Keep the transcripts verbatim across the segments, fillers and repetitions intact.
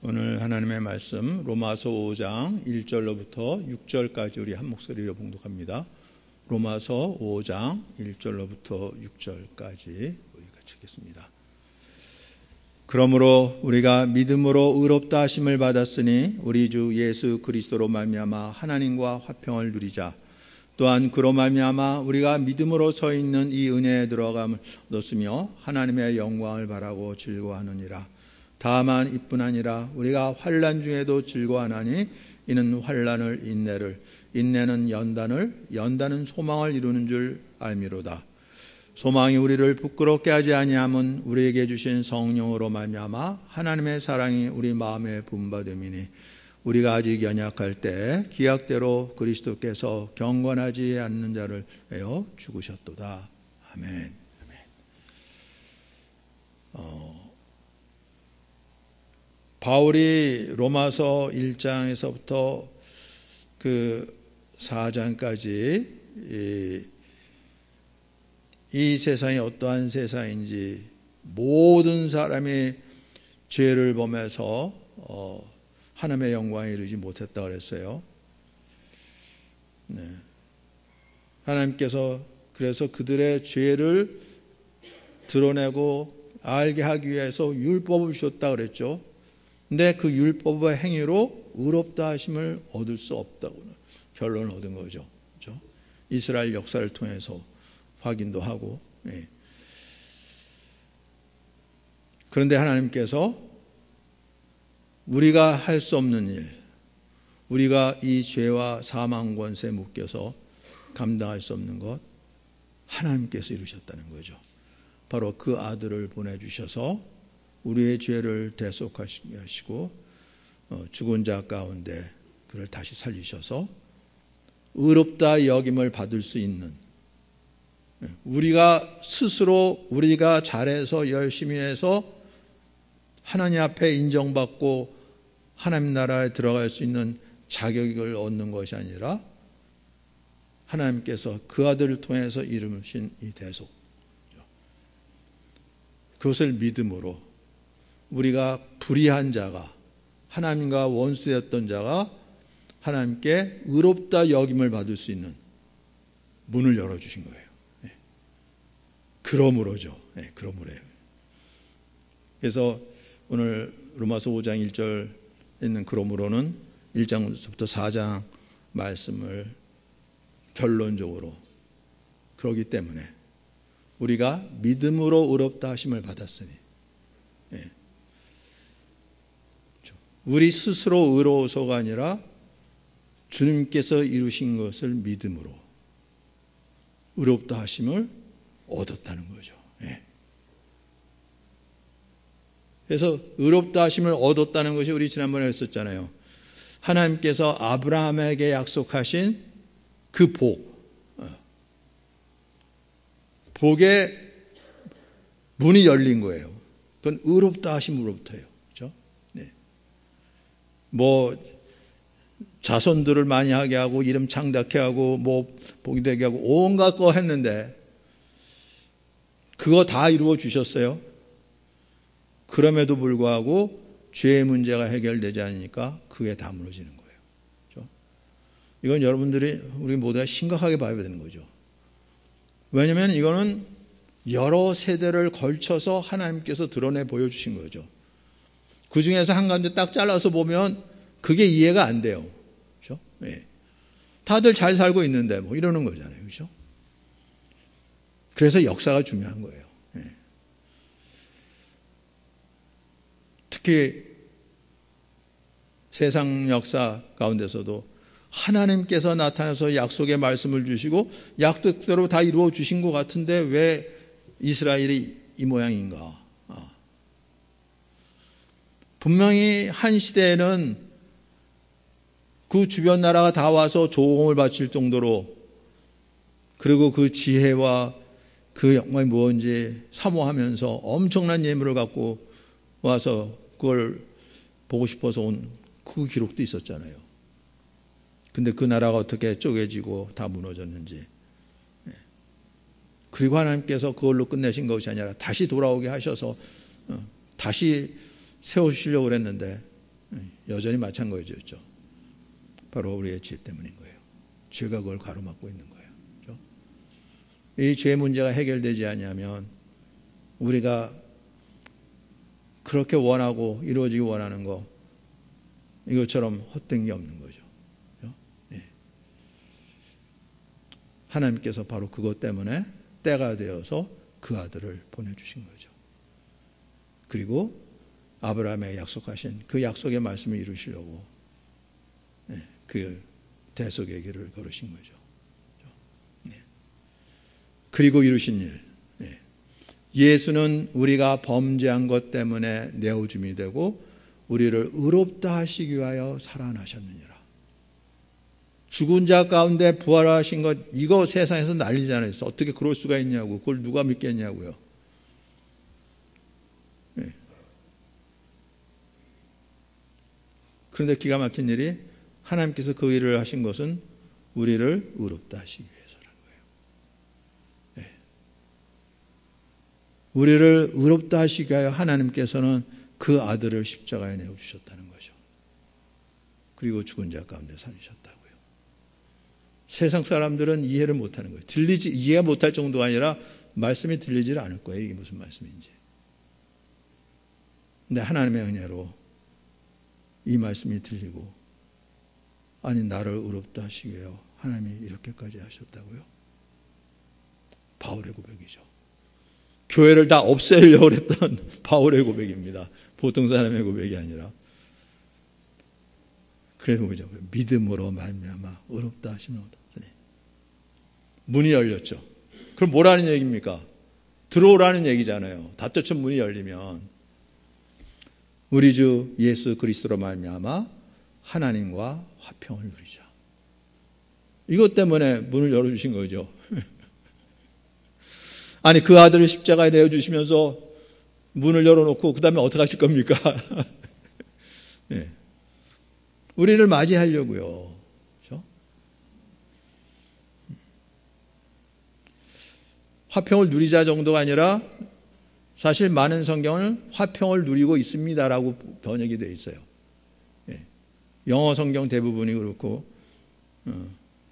오늘 하나님의 말씀 로마서 오 장 일 절로부터 육 절까지 우리 한 목소리로 봉독합니다. 로마서 오 장 일 절로부터 육 절까지 우리 같이 읽겠습니다. 그러므로 우리가 믿음으로 의롭다 하심을 받았으니 우리 주 예수 그리스도로 말미암아 하나님과 화평을 누리자. 또한 그로 말미암아 우리가 믿음으로 서 있는 이 은혜에 들어감을 얻었으며 하나님의 영광을 바라고 즐거워하느니라. 다만 이뿐 아니라 우리가 환난 중에도 즐거워하나니 이는 환난을 인내를, 인내는 연단을, 연단은 소망을 이루는 줄 알미로다. 소망이 우리를 부끄럽게 하지 아니함은 우리에게 주신 성령으로 말미암아 하나님의 사랑이 우리 마음에 분바됨이니 우리가 아직 연약할 때 기약대로 그리스도께서 경건하지 않는 자를 위하여 죽으셨도다. 아멘. 아멘. 어, 바울이 로마서 일 장에서부터 그 사 장까지 이, 이 세상이 어떠한 세상인지 모든 사람이 죄를 범해서 어, 하나님의 영광에 이르지 못했다고 그랬어요. 네. 하나님께서 그래서 그들의 죄를 드러내고 알게 하기 위해서 율법을 주셨다고 그랬죠. 근데 그 율법의 행위로 의롭다 하심을 얻을 수 없다고는 결론을 얻은 거죠. 그렇죠? 이스라엘 역사를 통해서 확인도 하고. 네. 그런데 하나님께서 우리가 할 수 없는 일, 우리가 이 죄와 사망 권세에 묶여서 감당할 수 없는 것, 하나님께서 이루셨다는 거죠. 바로 그 아들을 보내주셔서 우리의 죄를 대속하시고 죽은 자 가운데 그를 다시 살리셔서 의롭다 여김을 받을 수 있는, 우리가 스스로 우리가 잘해서 열심히 해서 하나님 앞에 인정받고 하나님 나라에 들어갈 수 있는 자격을 얻는 것이 아니라 하나님께서 그 아들을 통해서 이루신 이 대속, 그것을 믿음으로 우리가 불의한 자가, 하나님과 원수되었던 자가 하나님께 의롭다 여김을 받을 수 있는 문을 열어주신 거예요. 그러므로죠. 네, 그러므로요. 그래서 오늘 로마서 오 장 일 절 있는 그러므로는 일 장부터 사 장 말씀을 결론적으로 그러기 때문에 우리가 믿음으로 의롭다 하심을 받았으니, 예. 우리 스스로 의로워서가 아니라 주님께서 이루신 것을 믿음으로 의롭다 하심을 얻었다는 거죠. 예. 그래서 의롭다 하심을 얻었다는 것이 우리 지난번에 했었잖아요. 하나님께서 아브라함에게 약속하신 그 복, 복의 문이 열린 거예요. 그건 의롭다 하심으로부터예요. 그렇죠? 네. 뭐 자손들을 많이 하게 하고 이름 창답케 하고 뭐 복이 되게 하고 온갖 거 했는데 그거 다 이루어 주셨어요. 그럼에도 불구하고 죄의 문제가 해결되지 않으니까 그게 다 무너지는 거예요. 그렇죠? 이건 여러분들이 우리 모두가 심각하게 봐야 되는 거죠. 왜냐하면 이거는 여러 세대를 걸쳐서 하나님께서 드러내 보여주신 거죠. 그 중에서 한 가운데 딱 잘라서 보면 그게 이해가 안 돼요. 그렇죠? 네. 다들 잘 살고 있는데 뭐 이러는 거잖아요. 그렇죠? 그래서 역사가 중요한 거예요. 네. 특히 세상 역사 가운데서도 하나님께서 나타나서 약속의 말씀을 주시고 약속대로 다 이루어 주신 것 같은데 왜 이스라엘이 이 모양인가? 아. 분명히 한 시대에는 그 주변 나라가 다 와서 조공을 바칠 정도로, 그리고 그 지혜와 그 영광이 무엇인지 사모하면서 엄청난 예물을 갖고 와서 그걸 보고 싶어서 온 그 기록도 있었잖아요. 근데 그 나라가 어떻게 쪼개지고 다 무너졌는지, 그리고 하나님께서 그걸로 끝내신 것이 아니라 다시 돌아오게 하셔서 다시 세우시려고 그랬는데 여전히 마찬가지였죠. 바로 우리의 죄 때문인 거예요. 죄가 그걸 가로막고 있는 거예요. 그렇죠? 이 죄 문제가 해결되지 않으면 우리가 그렇게 원하고 이루어지기 원하는 거 이것처럼 헛된 게 없는 거죠. 그렇죠? 네. 하나님께서 바로 그것 때문에 때가 되어서 그 아들을 보내주신 거죠. 그리고 아브라함의 약속하신 그 약속의 말씀을 이루시려고 네, 그 대속의 길을 걸으신 거죠. 네. 그리고 이루신 일. 네. 예수는 우리가 범죄한 것 때문에 내어줌이 되고 우리를 의롭다 하시기 위하여 살아나셨느니라. 죽은 자 가운데 부활하신 것 이거 세상에서 난리잖아요. 어떻게 그럴 수가 있냐고. 그걸 누가 믿겠냐고요. 네. 그런데 기가 막힌 일이 하나님께서 그 일을 하신 것은 우리를 의롭다 하시기 위해서라는 거예요. 네. 우리를 의롭다 하시기 위하여 하나님께서는 그 아들을 십자가에 내어주셨다는 거죠. 그리고 죽은 자 가운데 살리셨다고요. 세상 사람들은 이해를 못하는 거예요. 들리지 이해 못할 정도가 아니라 말씀이 들리질 않을 거예요. 이게 무슨 말씀인지. 근데 하나님의 은혜로 이 말씀이 들리고 아니 나를 의롭다 하시기 위해 하나님이 이렇게까지 하셨다고요? 바울의 고백이죠. 교회를 다 없애려고 했던 바울의 고백입니다. 보통 사람의 고백이 아니라. 그래서 보죠. 믿음으로 말미암아 의롭다 하시면 문이 열렸죠. 그럼 뭐라는 얘기입니까? 들어오라는 얘기잖아요. 닫혀진 문이 열리면 우리 주 예수 그리스도로 말미암아 하나님과 화평을 누리자. 이것 때문에 문을 열어주신 거죠. 아니 그 아들을 십자가에 내어주시면서 문을 열어놓고 그 다음에 어떻게 하실 겁니까? 네. 우리를 맞이하려고요. 그렇죠? 화평을 누리자 정도가 아니라 사실 많은 성경은 화평을 누리고 있습니다라고 번역이 되어 있어요. 네. 영어 성경 대부분이 그렇고 어.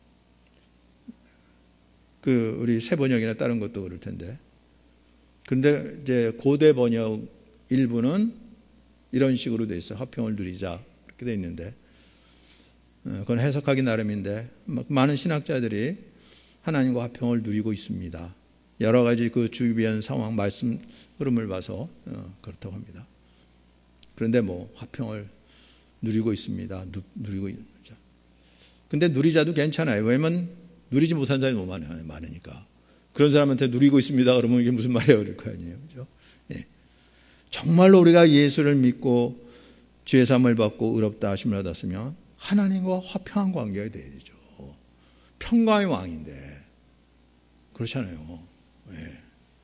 그 우리 새 번역이나 다른 것도 그럴 텐데. 그런데 이제 고대 번역 일부는 이런 식으로 돼 있어요. 화평을 누리자 이렇게 돼 있는데, 그건 해석하기 나름인데 많은 신학자들이 하나님과 화평을 누리고 있습니다. 여러 가지 그 주변 상황 말씀 흐름을 봐서 그렇다고 합니다. 그런데 뭐 화평을 누리고 있습니다. 누, 누리고 있자. 근데 누리자도 괜찮아요. 왜냐면 누리지 못한 사람이 너무 많아요. 많으니까. 그런 사람한테 누리고 있습니다. 그러면 이게 무슨 말이에요? 그럴 거 아니에요. 그죠? 예. 정말로 우리가 예수를 믿고 죄 사함을 받고 의롭다 하심을 받았으면 하나님과 화평한 관계가 되야죠. 평강의 왕인데. 그렇잖아요. 예.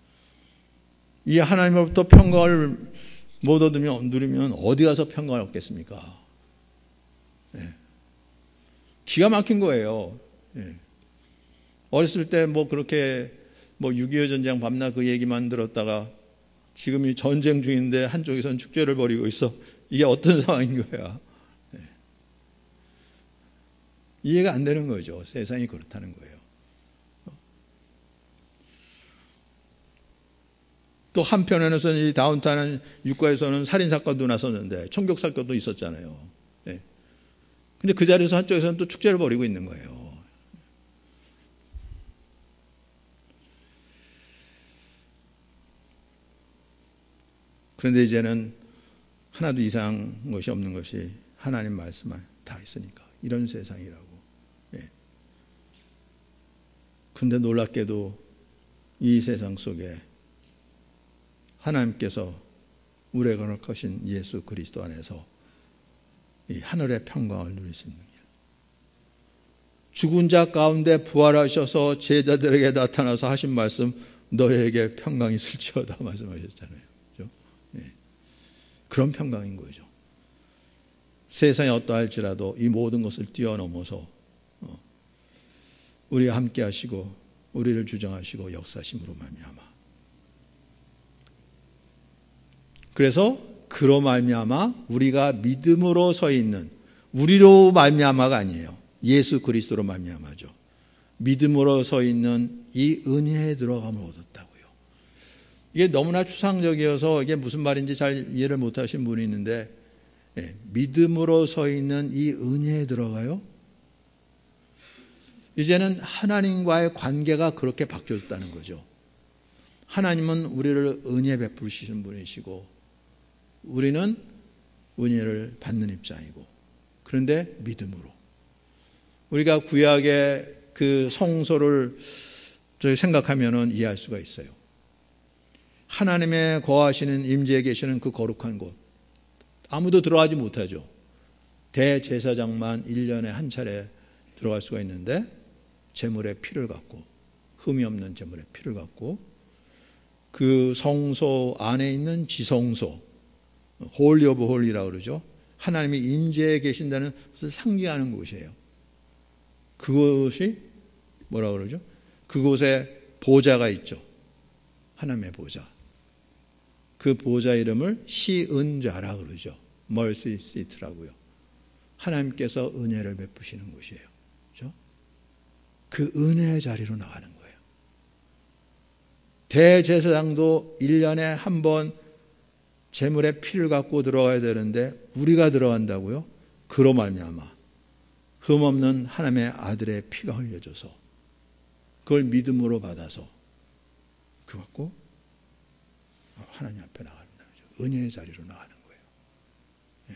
이 하나님으로부터 평강을 못 얻으면, 누리면 어디 가서 평강을 얻겠습니까? 예. 기가 막힌 거예요. 예. 어렸을 때 뭐 그렇게 뭐 육이오 전쟁 밤낮 그 얘기만 들었다가 지금이 전쟁 중인데 한쪽에서는 축제를 벌이고 있어. 이게 어떤 상황인 거야? 네. 이해가 안 되는 거죠. 세상이 그렇다는 거예요. 또 한편에서는 이 다운타운 육가에서는 살인사건도 났었는데 총격사건도 있었잖아요. 네. 근데 그 자리에서 한쪽에서는 또 축제를 벌이고 있는 거예요. 그런데 이제는 하나도 이상한 것이 없는 것이 하나님 말씀만 다 있으니까. 이런 세상이라고. 예. 그런데 놀랍게도 이 세상 속에 하나님께서 우리에게 허락하신 예수 그리스도 안에서 이 하늘의 평강을 누릴 수 있는 길. 죽은 자 가운데 부활하셔서 제자들에게 나타나서 하신 말씀, 너희에게 평강이 있을지어다 말씀하셨잖아요. 그런 평강인 거죠. 세상이 어떠할지라도 이 모든 것을 뛰어넘어서 우리와 함께 하시고 우리를 주정하시고 역사심으로 말미암아. 그래서 그로 말미암아 우리가 믿음으로 서 있는, 우리로 말미암아가 아니에요. 예수 그리스도로 말미암아죠. 믿음으로 서 있는 이 은혜에 들어감을 얻었다고요. 이게 너무나 추상적이어서 이게 무슨 말인지 잘 이해를 못하신 분이 있는데, 예, 믿음으로 서 있는 이 은혜에 들어가요. 이제는 하나님과의 관계가 그렇게 바뀌었다는 거죠. 하나님은 우리를 은혜 베푸시는 분이시고 우리는 은혜를 받는 입장이고, 그런데 믿음으로. 우리가 구약의 그 성소를 생각하면 이해할 수가 있어요. 하나님의 거하시는 임재에 계시는 그 거룩한 곳, 아무도 들어가지 못하죠. 대제사장만 일 년에 한 차례 들어갈 수가 있는데, 제물의 피를 갖고, 흠이 없는 제물의 피를 갖고 그 성소 안에 있는 지성소, 홀리 오브 홀리라고 그러죠. 하나님이 임재에 계신다는 것을 상징하는 곳이에요. 그것이 뭐라고 그러죠? 그곳에 보좌가 있죠. 하나님의 보좌. 그 보좌 이름을 시은좌라 그러죠. 멀시 시트라고요. 하나님께서 은혜를 베푸시는 곳이에요. 그렇죠? 그 은혜의 자리로 나가는 거예요. 대제사장도 일 년에 한 번 제물의 피를 갖고 들어가야 되는데 우리가 들어간다고요? 그로 말미암아 흠없는 하나님의 아들의 피가 흘려져서 그걸 믿음으로 받아서 그 갖고 하나님 앞에 나가는 거죠. 은혜의 자리로 나가는 거예요. 예.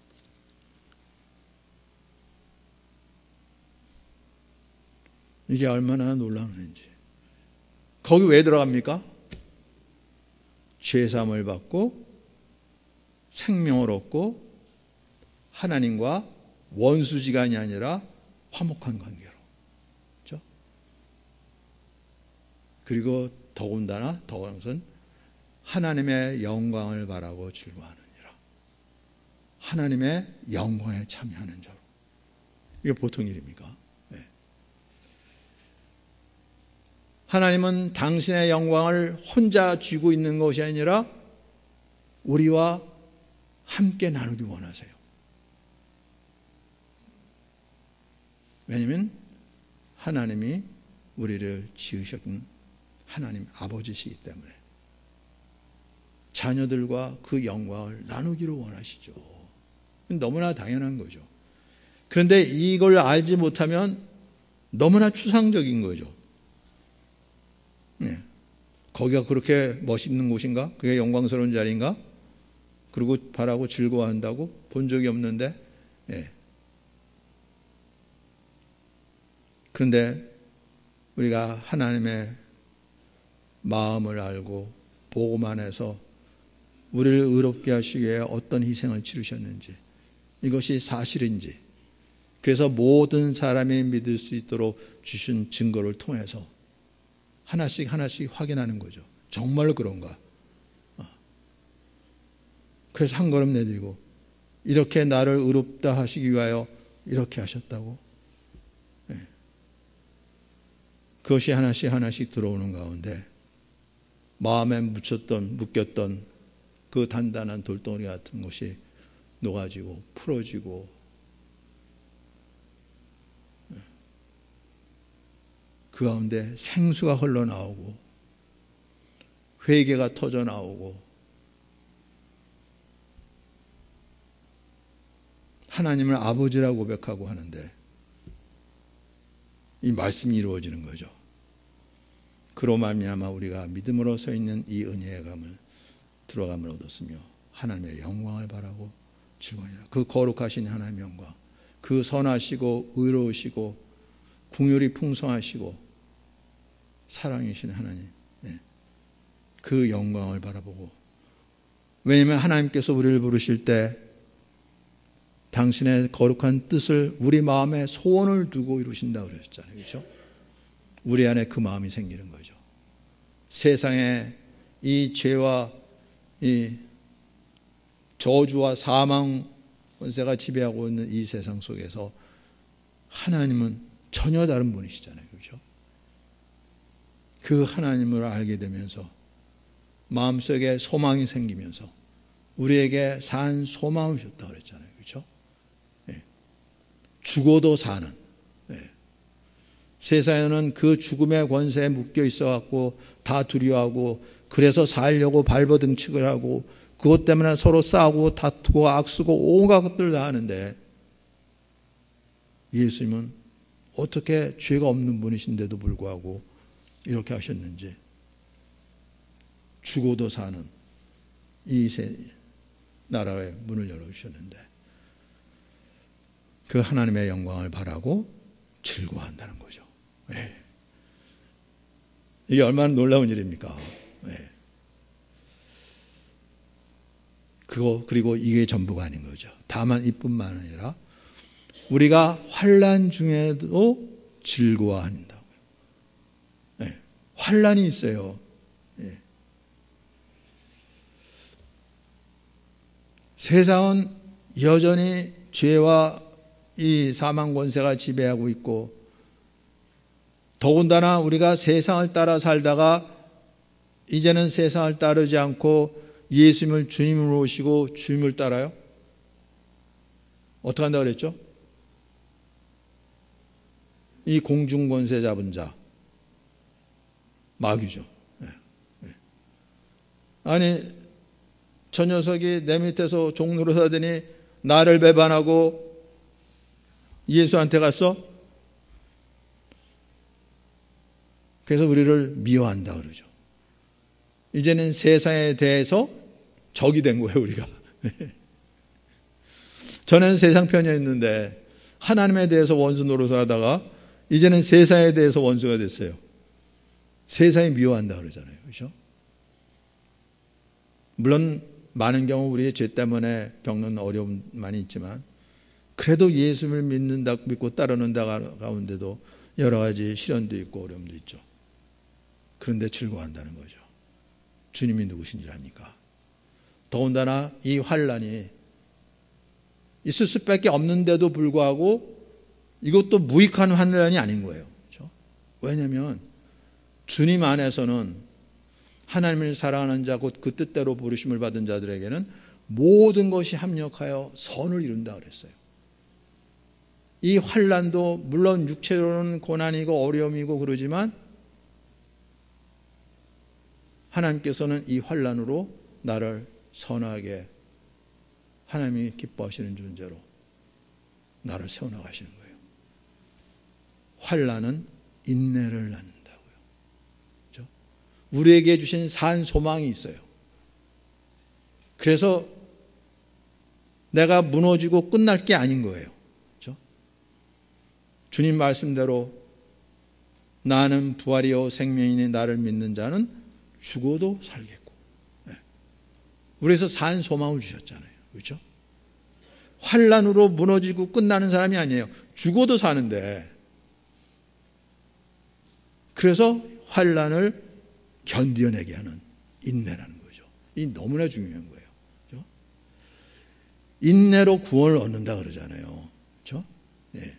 이게 얼마나 놀라운 은혜인지. 거기 왜 들어갑니까? 죄사함을 받고 생명을 얻고 하나님과 원수지간이 아니라 화목한 관계로. 그렇죠? 그리고 더군다나 더욱은 하나님의 영광을 바라고 즐거워하느니라. 하나님의 영광에 참여하는 자로. 이게 보통 일입니까? 네. 하나님은 당신의 영광을 혼자 쥐고 있는 것이 아니라 우리와 함께 나누기 원하세요. 왜냐하면 하나님이 우리를 지으신 하나님 아버지시기 때문에 자녀들과 그 영광을 나누기를 원하시죠. 너무나 당연한 거죠. 그런데 이걸 알지 못하면 너무나 추상적인 거죠. 네. 거기가 그렇게 멋있는 곳인가? 그게 영광스러운 자리인가? 그리고 바라고 즐거워한다고? 본 적이 없는데. 네. 그런데 우리가 하나님의 마음을 알고 보고만 해서 우리를 의롭게 하시기 위해 어떤 희생을 치르셨는지, 이것이 사실인지, 그래서 모든 사람이 믿을 수 있도록 주신 증거를 통해서 하나씩 하나씩 확인하는 거죠. 정말로 그런가? 그래서 한 걸음 내밀고 이렇게 나를 의롭다 하시기 위하여 이렇게 하셨다고. 네. 그것이 하나씩 하나씩 들어오는 가운데 마음에 묻혔던 묶였던 그 단단한 돌덩어리 같은 것이 녹아지고 풀어지고, 그 가운데 생수가 흘러나오고 회개가 터져나오고 하나님을 아버지라고 고백하고 하는데 이 말씀이 이루어지는 거죠. 그로 말미암아 우리가 믿음으로 서 있는 이 은혜의 감을 들어감을 얻었으며 하나님의 영광을 바라고 즐거워하니라. 그 거룩하신 하나님의 영광, 그 선하시고 의로우시고 긍휼이 풍성하시고 사랑이신 하나님, 네. 그 영광을 바라보고, 왜냐하면 하나님께서 우리를 부르실 때 당신의 거룩한 뜻을 우리 마음에 소원을 두고 이루신다고 그러셨잖아요. 그렇죠? 우리 안에 그 마음이 생기는 거죠. 세상에 이 죄와 이 저주와 사망 권세가 지배하고 있는 이 세상 속에서 하나님은 전혀 다른 분이시잖아요. 그렇죠? 그 하나님을 알게 되면서 마음속에 소망이 생기면서 우리에게 산 소망을 주셨다고 그랬잖아요. 그렇죠? 예. 죽어도 사는. 예. 세상에는 그 죽음의 권세에 묶여 있어갖고 다 두려워하고 그래서 살려고 발버둥치기를 하고 그것 때문에 서로 싸우고 다투고 악쓰고 온갖 것들을 다 하는데 예수님은 어떻게 죄가 없는 분이신데도 불구하고 이렇게 하셨는지 죽어도 사는 이 나라의 문을 열어주셨는데 그 하나님의 영광을 바라고 즐거워한다는 거죠. 네. 이게 얼마나 놀라운 일입니까? 네. 그거 그리고 이게 전부가 아닌 거죠. 다만 이뿐만 아니라 우리가 환난 중에도 즐거워한다고요. 네. 환난이 있어요. 네. 세상은 여전히 죄와 이 사망 권세가 지배하고 있고 더군다나 우리가 세상을 따라 살다가 이제는 세상을 따르지 않고 예수님을 주님으로 모시고 주님을 따라요. 어떻게 한다고 그랬죠? 이 공중권세 잡은 자 마귀죠. 네. 네. 아니 저 녀석이 내 밑에서 종로로 사더니 나를 배반하고 예수한테 갔어? 그래서 우리를 미워한다 그러죠. 이제는 세상에 대해서 적이 된 거예요, 우리가. 전에는 세상 편이었는데 하나님에 대해서 원수 노릇을 하다가 이제는 세상에 대해서 원수가 됐어요. 세상이 미워한다 그러잖아요. 그렇죠? 물론 많은 경우 우리의 죄 때문에 겪는 어려움 많이 있지만 그래도 예수를 믿는다, 믿고 따르는다 가운데도 여러 가지 시련도 있고 어려움도 있죠. 그런데 즐거워한다는 거죠. 주님이 누구신지 아니까. 더군다나 이 환난이 있을 수밖에 없는데도 불구하고 이것도 무익한 환난이 아닌 거예요. 그렇죠? 왜냐하면 주님 안에서는 하나님을 사랑하는 자 곧 그 뜻대로 부르심을 받은 자들에게는 모든 것이 합력하여 선을 이룬다 그랬어요. 이 환난도 물론 육체로는 고난이고 어려움이고 그러지만 하나님께서는 이 환난으로 나를 선하게 하나님이 기뻐하시는 존재로 나를 세워나가시는 거예요. 환난은 인내를 낳는다고요. 그렇죠? 우리에게 주신 산 소망이 있어요. 그래서 내가 무너지고 끝날 게 아닌 거예요. 그렇죠? 주님 말씀대로 나는 부활이요 생명이니 나를 믿는 자는 죽어도 살겠고. 네. 우리에서 산 소망을 주셨잖아요. 그렇죠? 환난으로 무너지고 끝나는 사람이 아니에요. 죽어도 사는데. 그래서 환난을 견뎌내게 하는 인내라는 거죠. 이 너무나 중요한 거예요. 그렇죠? 인내로 구원을 얻는다 그러잖아요. 그렇죠? 네.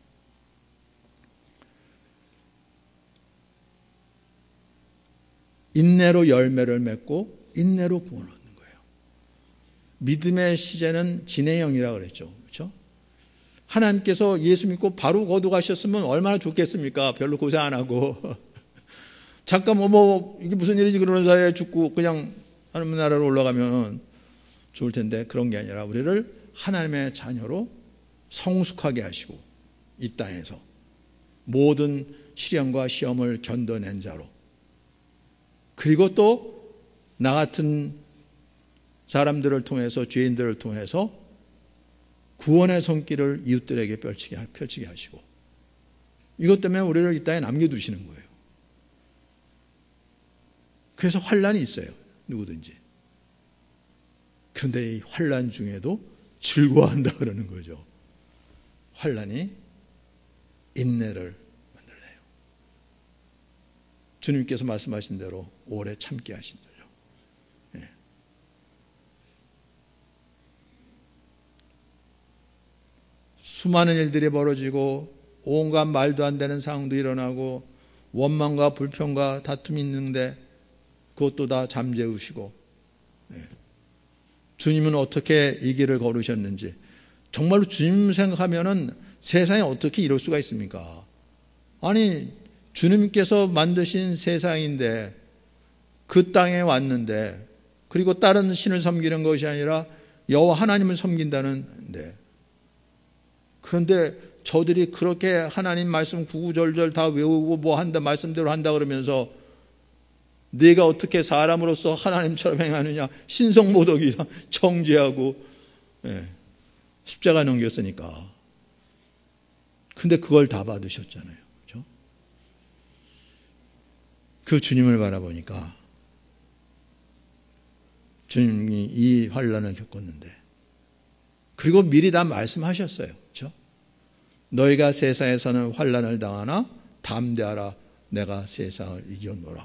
인내로 열매를 맺고 인내로 구원을 얻는 거예요. 믿음의 시제는 진행형이라고 그랬죠. 그렇죠? 하나님께서 예수 믿고 바로 거듭가셨으면 얼마나 좋겠습니까? 별로 고생 안 하고 잠깐 뭐, 뭐 이게 무슨 일이지 그러는 사이에 죽고 그냥 하나님 나라로 올라가면 좋을 텐데 그런 게 아니라 우리를 하나님의 자녀로 성숙하게 하시고 이 땅에서 모든 시련과 시험을 견뎌낸 자로 그리고 또 나 같은 사람들을 통해서 죄인들을 통해서 구원의 손길을 이웃들에게 펼치게, 펼치게 하시고 이것 때문에 우리를 이 땅에 남겨두시는 거예요. 그래서 환난이 있어요. 누구든지. 그런데 이 환난 중에도 즐거워한다 그러는 거죠. 환난이 인내를 만들어내요. 주님께서 말씀하신 대로 오래 참게 하신 거죠. 네. 수많은 일들이 벌어지고 온갖 말도 안 되는 상황도 일어나고 원망과 불평과 다툼이 있는데 그것도 다 잠재우시고 네. 주님은 어떻게 이 길을 걸으셨는지, 정말로 주님 생각하면은 세상에 어떻게 이럴 수가 있습니까? 아니, 주님께서 만드신 세상인데, 그 땅에 왔는데, 그리고 다른 신을 섬기는 것이 아니라 여호와 하나님을 섬긴다는데, 그런데 저들이 그렇게 하나님 말씀 구구절절 다 외우고 뭐 한다, 말씀대로 한다 그러면서 네가 어떻게 사람으로서 하나님처럼 행하느냐, 신성모독이 정죄하고, 예, 십자가 넘겼으니까. 근데 그걸 다 받으셨잖아요. 그렇죠? 그 주님을 바라보니까 주님이 이 환난을 겪었는데, 그리고 미리 다 말씀하셨어요. 그렇죠? 너희가 세상에서는 환난을 당하나 담대하라, 내가 세상을 이겼노라.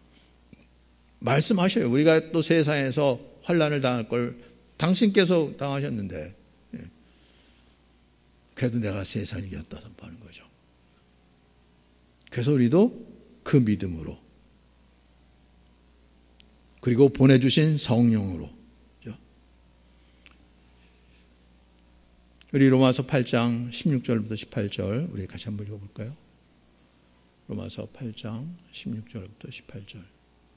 말씀하셔요. 우리가 또 세상에서 환난을 당할 걸 당신께서 당하셨는데, 그래도 내가 세상을 이겼다 선포하는 거죠. 그래서 우리도 그 믿음으로, 그리고 보내주신 성령으로, 우리 로마서 팔 장 십육 절부터 십팔 절 우리 같이 한번 읽어볼까요? 로마서 팔 장 십육 절부터 십팔 절.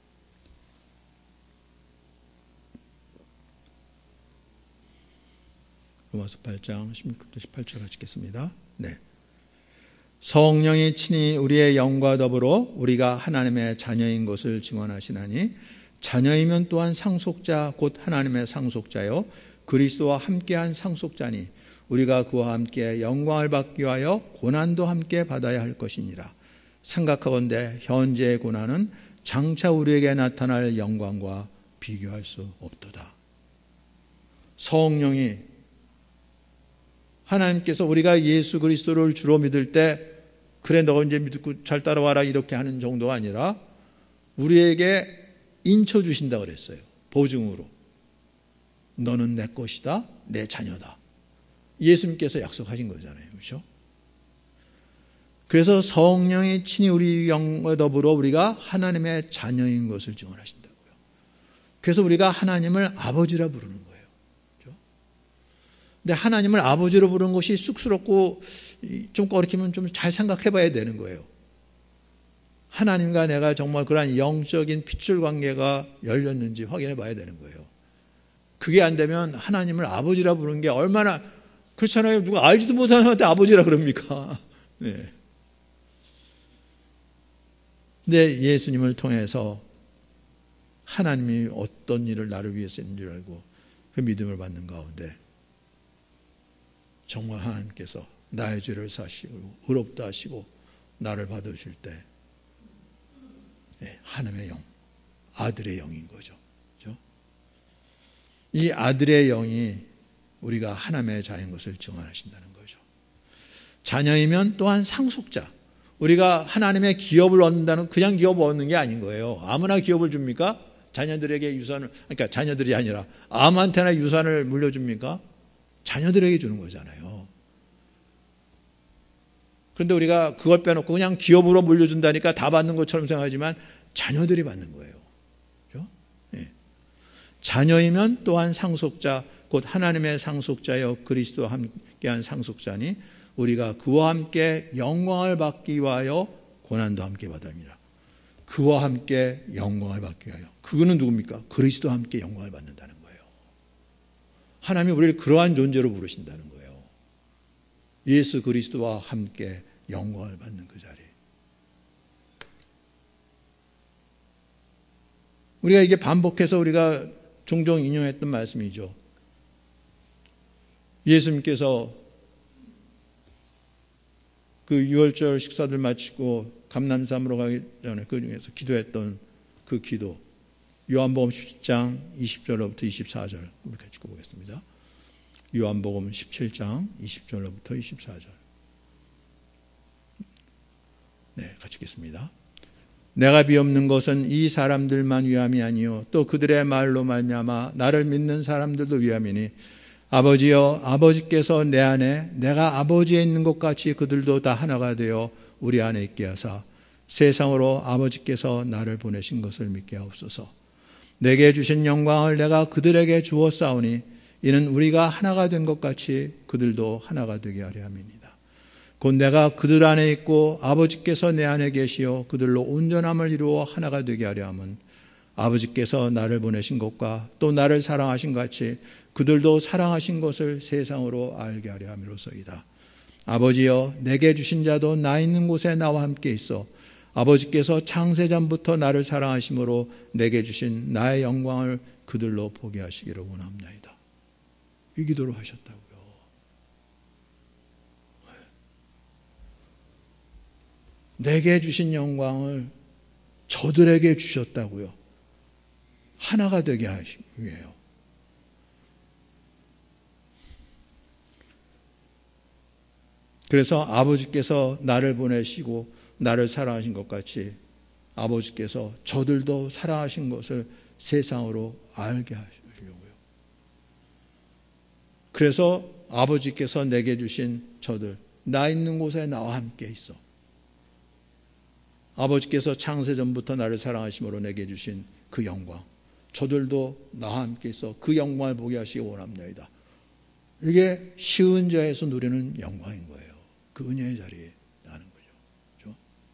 로마서 팔 장 십육 절부터 십팔 절 같이 읽겠습니다. 네. 성령이 친히 우리의 영과 더불어 우리가 하나님의 자녀인 것을 증언하시나니, 자녀이면 또한 상속자 곧 하나님의 상속자요 그리스도와 함께한 상속자니, 우리가 그와 함께 영광을 받기 위하여 고난도 함께 받아야 할 것이니라. 생각하건대 현재의 고난은 장차 우리에게 나타날 영광과 비교할 수 없도다. 성령이, 하나님께서 우리가 예수 그리스도를 주로 믿을 때 그래 너 이제 믿고 잘 따라와라 이렇게 하는 정도가 아니라 우리에게 인쳐 주신다 그랬어요. 보증으로. 너는 내 것이다, 내 자녀다. 예수님께서 약속하신 거잖아요. 그렇죠? 그래서 성령이 친히 우리 영과 더불어 우리가 하나님의 자녀인 것을 증언하신다고요. 그래서 우리가 하나님을 아버지라 부르는 거예요. 그렇죠? 근데 하나님을 아버지로 부르는 것이 쑥스럽고 좀 꺼리키면 좀 잘 생각해 봐야 되는 거예요. 하나님과 내가 정말 그러한 영적인 핏줄 관계가 열렸는지 확인해 봐야 되는 거예요. 그게 안 되면 하나님을 아버지라 부르는 게 얼마나, 그렇잖아요. 누가 알지도 못하는 사람한테 아버지라 그럽니까? 네. 근데 예수님을 통해서 하나님이 어떤 일을 나를 위해서 했는 줄 알고 그 믿음을 받는 가운데 정말 하나님께서 나의 죄를 사시고 의롭다 하시고 나를 받으실 때 하나님의 영, 아들의 영인 거죠. 그렇죠? 이 아들의 영이 우리가 하나님의 자녀인 것을 증언하신다는 거죠. 자녀이면 또한 상속자. 우리가 하나님의 기업을 얻는다는, 그냥 기업을 얻는 게 아닌 거예요. 아무나 기업을 줍니까? 자녀들에게 유산을, 그러니까 자녀들이 아니라 아무한테나 유산을 물려줍니까? 자녀들에게 주는 거잖아요. 그런데 우리가 그걸 빼놓고 그냥 기업으로 물려준다니까 다 받는 것처럼 생각하지만 자녀들이 받는 거예요. 그렇죠? 네. 자녀이면 또한 상속자 곧 하나님의 상속자여 그리스도와 함께한 상속자니, 우리가 그와 함께 영광을 받기 위하여 고난도 함께 받으리라. 그와 함께 영광을 받기 위하여. 그거는 누굽니까? 그리스도와 함께 영광을 받는다는 거예요. 하나님이 우리를 그러한 존재로 부르신다는 거예요. 예수 그리스도와 함께 영광을 받는 그 자리. 우리가 이게 반복해서 우리가 종종 인용했던 말씀이죠. 예수님께서 그 유월절 식사들 마치고 감람산으로 가기 전에 그 중에서 기도했던 그 기도, 요한복음 십칠 장 이십 절로부터 이십사 절 우리 같이 읽어보겠습니다. 요한복음 십칠 장 이십 절로부터 이십사 절. 네, 같이 읽겠습니다. 내가 비옵는 것은 이 사람들만 위함이 아니요 또 그들의 말로 말미암아 나를 믿는 사람들도 위함이니, 아버지여, 아버지께서 내 안에 내가 아버지에 있는 것 같이 그들도 다 하나가 되어 우리 안에 있게 하사 세상으로 아버지께서 나를 보내신 것을 믿게 하옵소서. 내게 주신 영광을 내가 그들에게 주었사오니 이는 우리가 하나가 된 것 같이 그들도 하나가 되게 하려 함이니이다. 곧 내가 그들 안에 있고 아버지께서 내 안에 계시어 그들로 온전함을 이루어 하나가 되게 하려 함은 아버지께서 나를 보내신 것과 또 나를 사랑하신 같이 그들도 사랑하신 것을 세상으로 알게 하려 함이로소이다. 아버지여, 내게 주신 자도 나 있는 곳에 나와 함께 있어 아버지께서 창세전부터 나를 사랑하심으로 내게 주신 나의 영광을 그들로 보게 하시기를 원합나이다. 이 기도를 하셨다고요. 내게 주신 영광을 저들에게 주셨다고요. 하나가 되게 하시기 위해요. 그래서 아버지께서 나를 보내시고 나를 사랑하신 것 같이 아버지께서 저들도 사랑하신 것을 세상으로 알게 하시려고요. 그래서 아버지께서 내게 주신 저들, 나 있는 곳에 나와 함께 있어. 아버지께서 창세전부터 나를 사랑하심으로 내게 주신 그 영광, 저들도 나와 함께 있어 그 영광을 보게 하시기 원합니다. 이게 쉬운 자에서 누리는 영광인 거예요. 그 은혜의 자리에 나는 거죠. 그렇죠?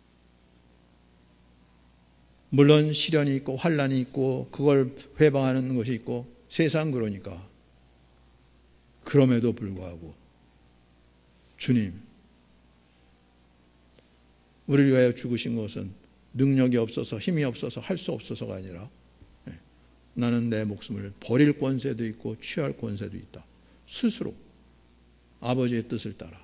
물론 시련이 있고 환난이 있고 그걸 회방하는 것이 있고 세상 그러니까 그럼에도 불구하고 주님, 우리를 위하여 죽으신 것은 능력이 없어서 힘이 없어서 할 수 없어서가 아니라 나는 내 목숨을 버릴 권세도 있고 취할 권세도 있다. 스스로 아버지의 뜻을 따라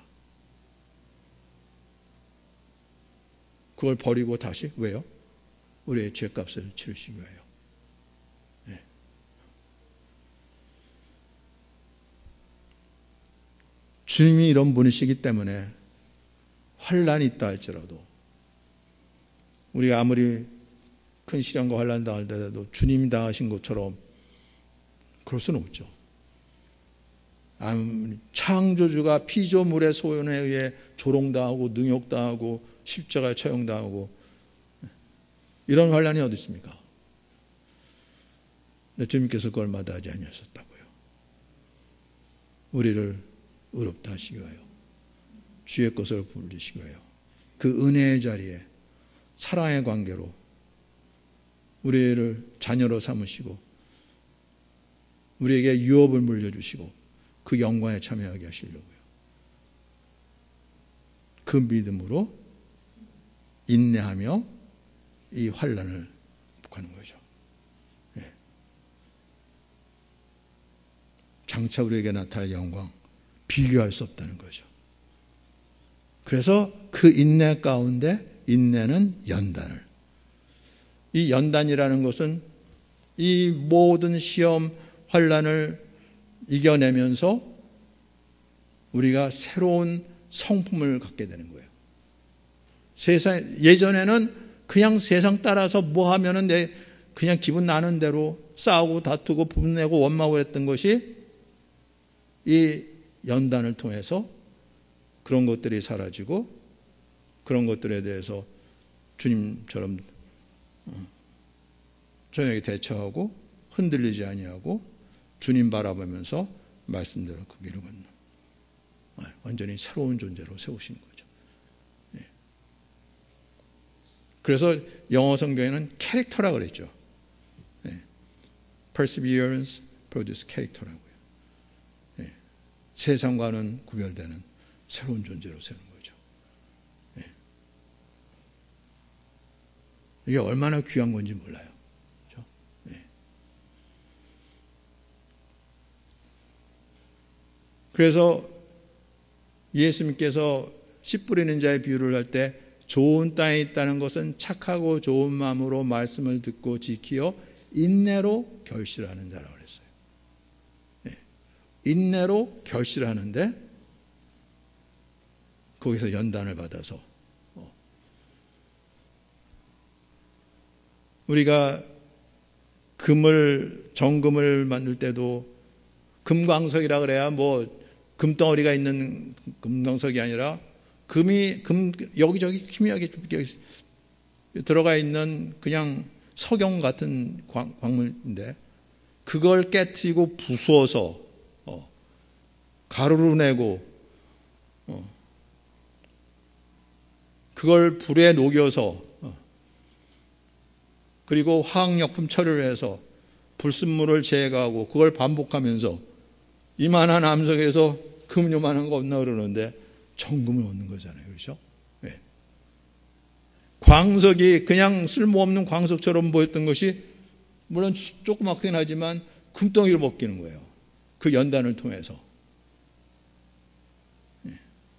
그걸 버리고 다시 왜요? 우리의 죄값을 치르시기 위하여. 네. 주님이 이런 분이시기 때문에 환난이 있다 할지라도 우리가 아무리 큰 시련과 환난 당할 때라도 주님이 당하신 것처럼 그럴 수는 없죠. 창조주가 피조물의 소원에 의해 조롱당하고 능욕당하고 십자가에 처형당하고 이런 환난이 어디 있습니까? 근데 주님께서 그걸 마다하지 아니하셨다고요. 우리를 의롭다 하시기 위하여 주의 것으로 부르시기 위하여 그 은혜의 자리에 사랑의 관계로 우리를 자녀로 삼으시고 우리에게 유업을 물려주시고 그 영광에 참여하게 하시려고요. 그 믿음으로 인내하며 이 환난을 극복하는 거죠. 네. 장차 우리에게 나타날 영광 비교할 수 없다는 거죠. 그래서 그 인내 가운데 인내는 연단을, 이 연단이라는 것은 이 모든 시험 환난을 이겨내면서 우리가 새로운 성품을 갖게 되는 거예요. 세상, 예전에는 그냥 세상 따라서 뭐 하면은 내 그냥 기분 나는 대로 싸우고 다투고 분내고 원망하고 했던 것이 이 연단을 통해서 그런 것들이 사라지고 그런 것들에 대해서 주님처럼 저녁에 대처하고 흔들리지 아니하고 주님 바라보면서 말씀대로 그 길을 걷는 완전히 새로운 존재로 세우신 거죠. 네. 그래서 영어 성경에는 캐릭터라고 그랬죠. 네. Perseverance produce character라고요. 네. 세상과는 구별되는 새로운 존재로 세우는 거죠. 네. 이게 얼마나 귀한 건지 몰라요. 그렇죠? 네. 그래서 예수님께서 씨 뿌리는 자의 비유를 할 때 좋은 땅에 있다는 것은 착하고 좋은 마음으로 말씀을 듣고 지키어 인내로 결실하는 자라고 그랬어요. 네. 인내로 결실하는데 거기서 연단을 받아서 우리가 금을 정금을 만들 때도 금광석이라 그래야 뭐 금덩어리가 있는 금광석이 아니라 금이 금 여기저기 희미하게 들어가 있는 그냥 석영 같은 광, 광물인데 그걸 깨트리고 부수어서 어, 가루로 내고 어, 그걸 불에 녹여서 어, 그리고 화학약품 처리를 해서 불순물을 제거하고 그걸 반복하면서 이만한 암석에서 금 요만한 거 얻나 그러는데 정금을 얻는 거잖아요. 그렇죠? 네. 광석이 그냥 쓸모없는 광석처럼 보였던 것이 물론 조그맣긴 하지만 금덩이로 벗기는 거예요. 그 연단을 통해서. 네.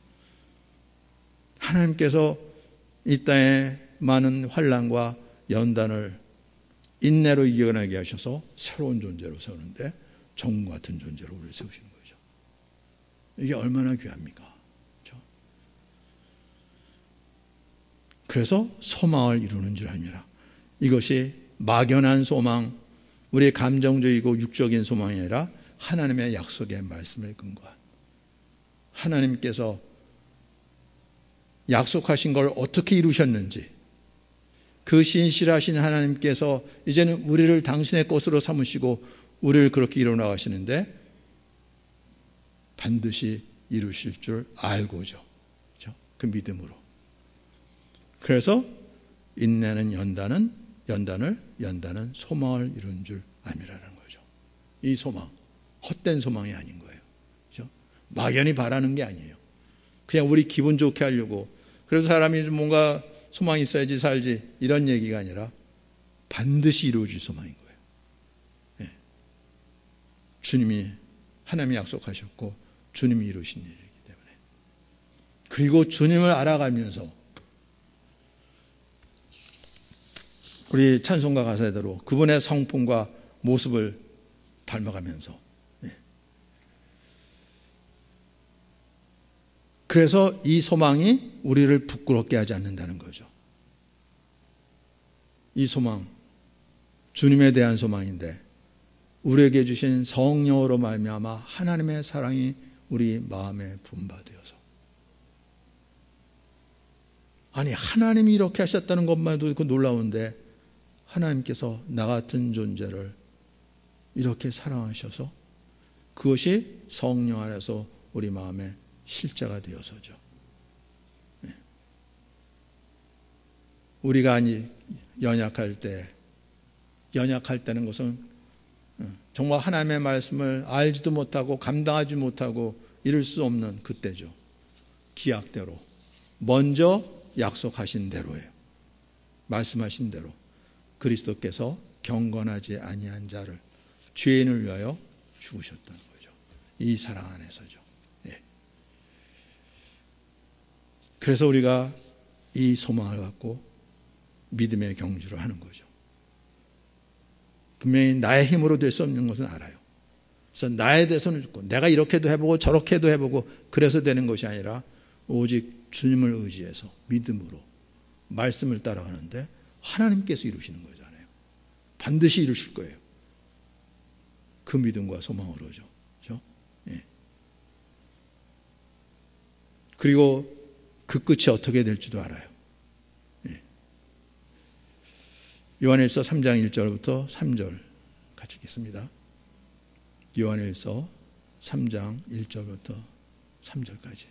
하나님께서 이 땅에 많은 환난과 연단을 인내로 이겨나게 하셔서 새로운 존재로 세우는데 정금 같은 존재로 우리를 세우시는 거죠. 이게 얼마나 귀합니까? 그렇죠? 그래서 소망을 이루는 줄 아니라 이것이 막연한 소망, 우리의 감정적이고 육적인 소망이 아니라 하나님의 약속의 말씀을 근거한 하나님께서 약속하신 걸 어떻게 이루셨는지 그 신실하신 하나님께서 이제는 우리를 당신의 것으로 삼으시고 우리를 그렇게 이뤄나가시는데 반드시 이루실 줄 알고죠. 그렇죠? 그 믿음으로. 그래서 인내는 연단은 연단을 연단은 소망을 이룬 줄 암이라는 거죠. 이 소망 헛된 소망이 아닌 거예요. 그렇죠? 막연히 바라는 게 아니에요. 그냥 우리 기분 좋게 하려고 그래서 사람이 뭔가 소망이 있어야지 살지 이런 얘기가 아니라 반드시 이루어질 소망인 거예요. 네. 주님이 하나님이 약속하셨고 주님이 이루신 일이기 때문에 그리고 주님을 알아가면서 우리 찬송가 가사대로 그분의 성품과 모습을 닮아가면서 네. 그래서 이 소망이 우리를 부끄럽게 하지 않는다는 거죠. 이 소망 주님에 대한 소망인데 우리에게 주신 성령으로 말미암아 하나님의 사랑이 우리 마음에 분바되어서 아니 하나님이 이렇게 하셨다는 것만도 그 놀라운데 하나님께서 나 같은 존재를 이렇게 사랑하셔서 그것이 성령 안에서 우리 마음에 실제가 되어서죠. 네. 우리가 아니 연약할 때 연약할 때는 것은 정말 하나님의 말씀을 알지도 못하고 감당하지 못하고 이룰 수 없는 그때죠. 기약대로 먼저 약속하신 대로예요. 말씀하신 대로 그리스도께서 경건하지 아니한 자를 죄인을 위하여 죽으셨다는 거죠. 이 사랑 안에서죠. 예. 그래서 우리가 이 소망을 갖고 믿음의 경주를 하는 거죠. 분명히 나의 힘으로 될 수 없는 것은 알아요. 그래서 나에 대해서는 죽고 내가 이렇게도 해보고 저렇게도 해보고 그래서 되는 것이 아니라 오직 주님을 의지해서 믿음으로 말씀을 따라가는데 하나님께서 이루시는 거잖아요. 반드시 이루실 거예요. 그 믿음과 소망으로죠. 그렇죠? 예. 그리고 그 끝이 어떻게 될지도 알아요. 예. 요한일서 삼 장 일 절부터 삼 절 같이 읽겠습니다. 요한일서 삼 장 일 절부터 삼 절까지.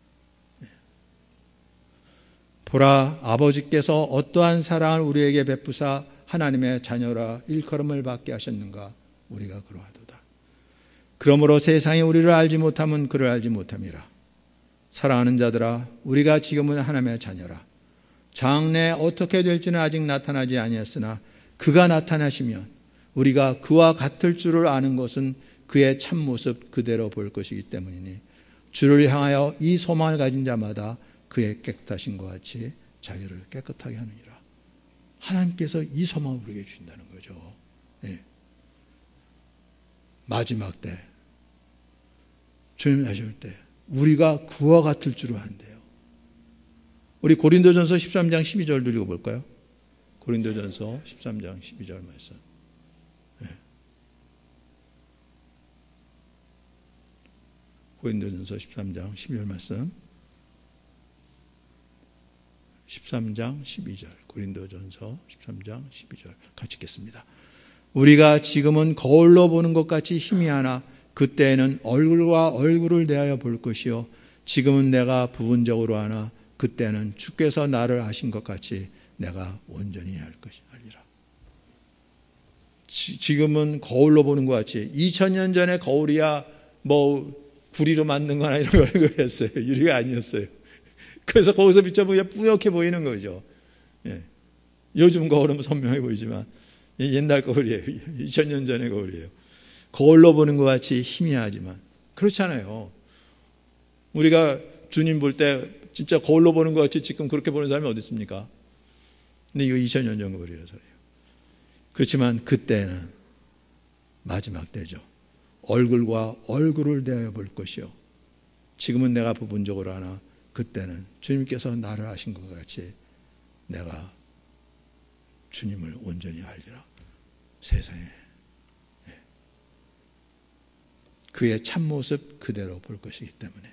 보라 아버지께서 어떠한 사랑을 우리에게 베푸사 하나님의 자녀라 일컬음을 받게 하셨는가 우리가 그러하도다. 그러므로 세상이 우리를 알지 못함은 그를 알지 못함이라. 사랑하는 자들아 우리가 지금은 하나님의 자녀라. 장래 어떻게 될지는 아직 나타나지 아니했으나 그가 나타나시면 우리가 그와 같을 줄을 아는 것은 그의 참모습 그대로 볼 것이기 때문이니 주를 향하여 이 소망을 가진 자마다 그의 깨끗하신 것 같이 자기를 깨끗하게 하느니라. 하나님께서 이 소망을 우리에게 주신다는 거죠. 예. 마지막 때 주님 나실 때 우리가 그와 같을 줄을 안대요. 우리 고린도전서 십삼 장 십이 절도 읽어볼까요? 고린도전서 십삼 장 십이 절 말씀. 예. 고린도전서 십삼 장 십이 절 말씀. 십삼 장 십이 절, 고린도전서 십삼 장 십이 절 같이 읽겠습니다. 우리가 지금은 거울로 보는 것 같이 희미하나 그때에는 얼굴과 얼굴을 대하여 볼 것이요 지금은 내가 부분적으로 하나 그때는 주께서 나를 아신 것 같이 내가 온전히 할 것이라. 지금은 거울로 보는 것 같이, 이천 년 전에 거울이야 뭐 구리로 만든 거나 이런 거였어요. 유리가 아니었어요. 그래서 거기서 비춰보면 뿌옇게 보이는 거죠. 예. 요즘 거울은 선명해 보이지만 옛날 거울이에요. 이천 년 전의 거울이에요. 거울로 보는 것 같이 희미하지만 그렇잖아요. 우리가 주님 볼 때 진짜 거울로 보는 것 같이 지금 그렇게 보는 사람이 어디 있습니까? 근데 이거 이천 년 전 거울이라서요. 그렇지만 그때는 마지막 때죠. 얼굴과 얼굴을 대하여 볼 것이요 지금은 내가 부분적으로 하나 그때는 주님께서 나를 아신 것 같이 내가 주님을 온전히 알리라. 세상에 그의 참모습 그대로 볼 것이기 때문에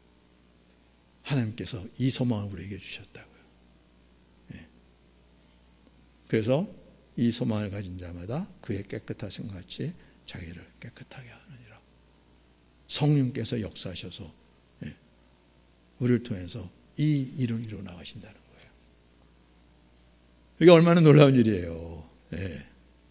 하나님께서 이 소망을 우리에게 주셨다고요. 그래서 이 소망을 가진 자마다 그의 깨끗하신 것 같이 자기를 깨끗하게 하느니라. 성령께서 역사하셔서 우리를 통해서 이 일을 이루어 나가신다는 거예요. 이게 얼마나 놀라운 일이에요. 예.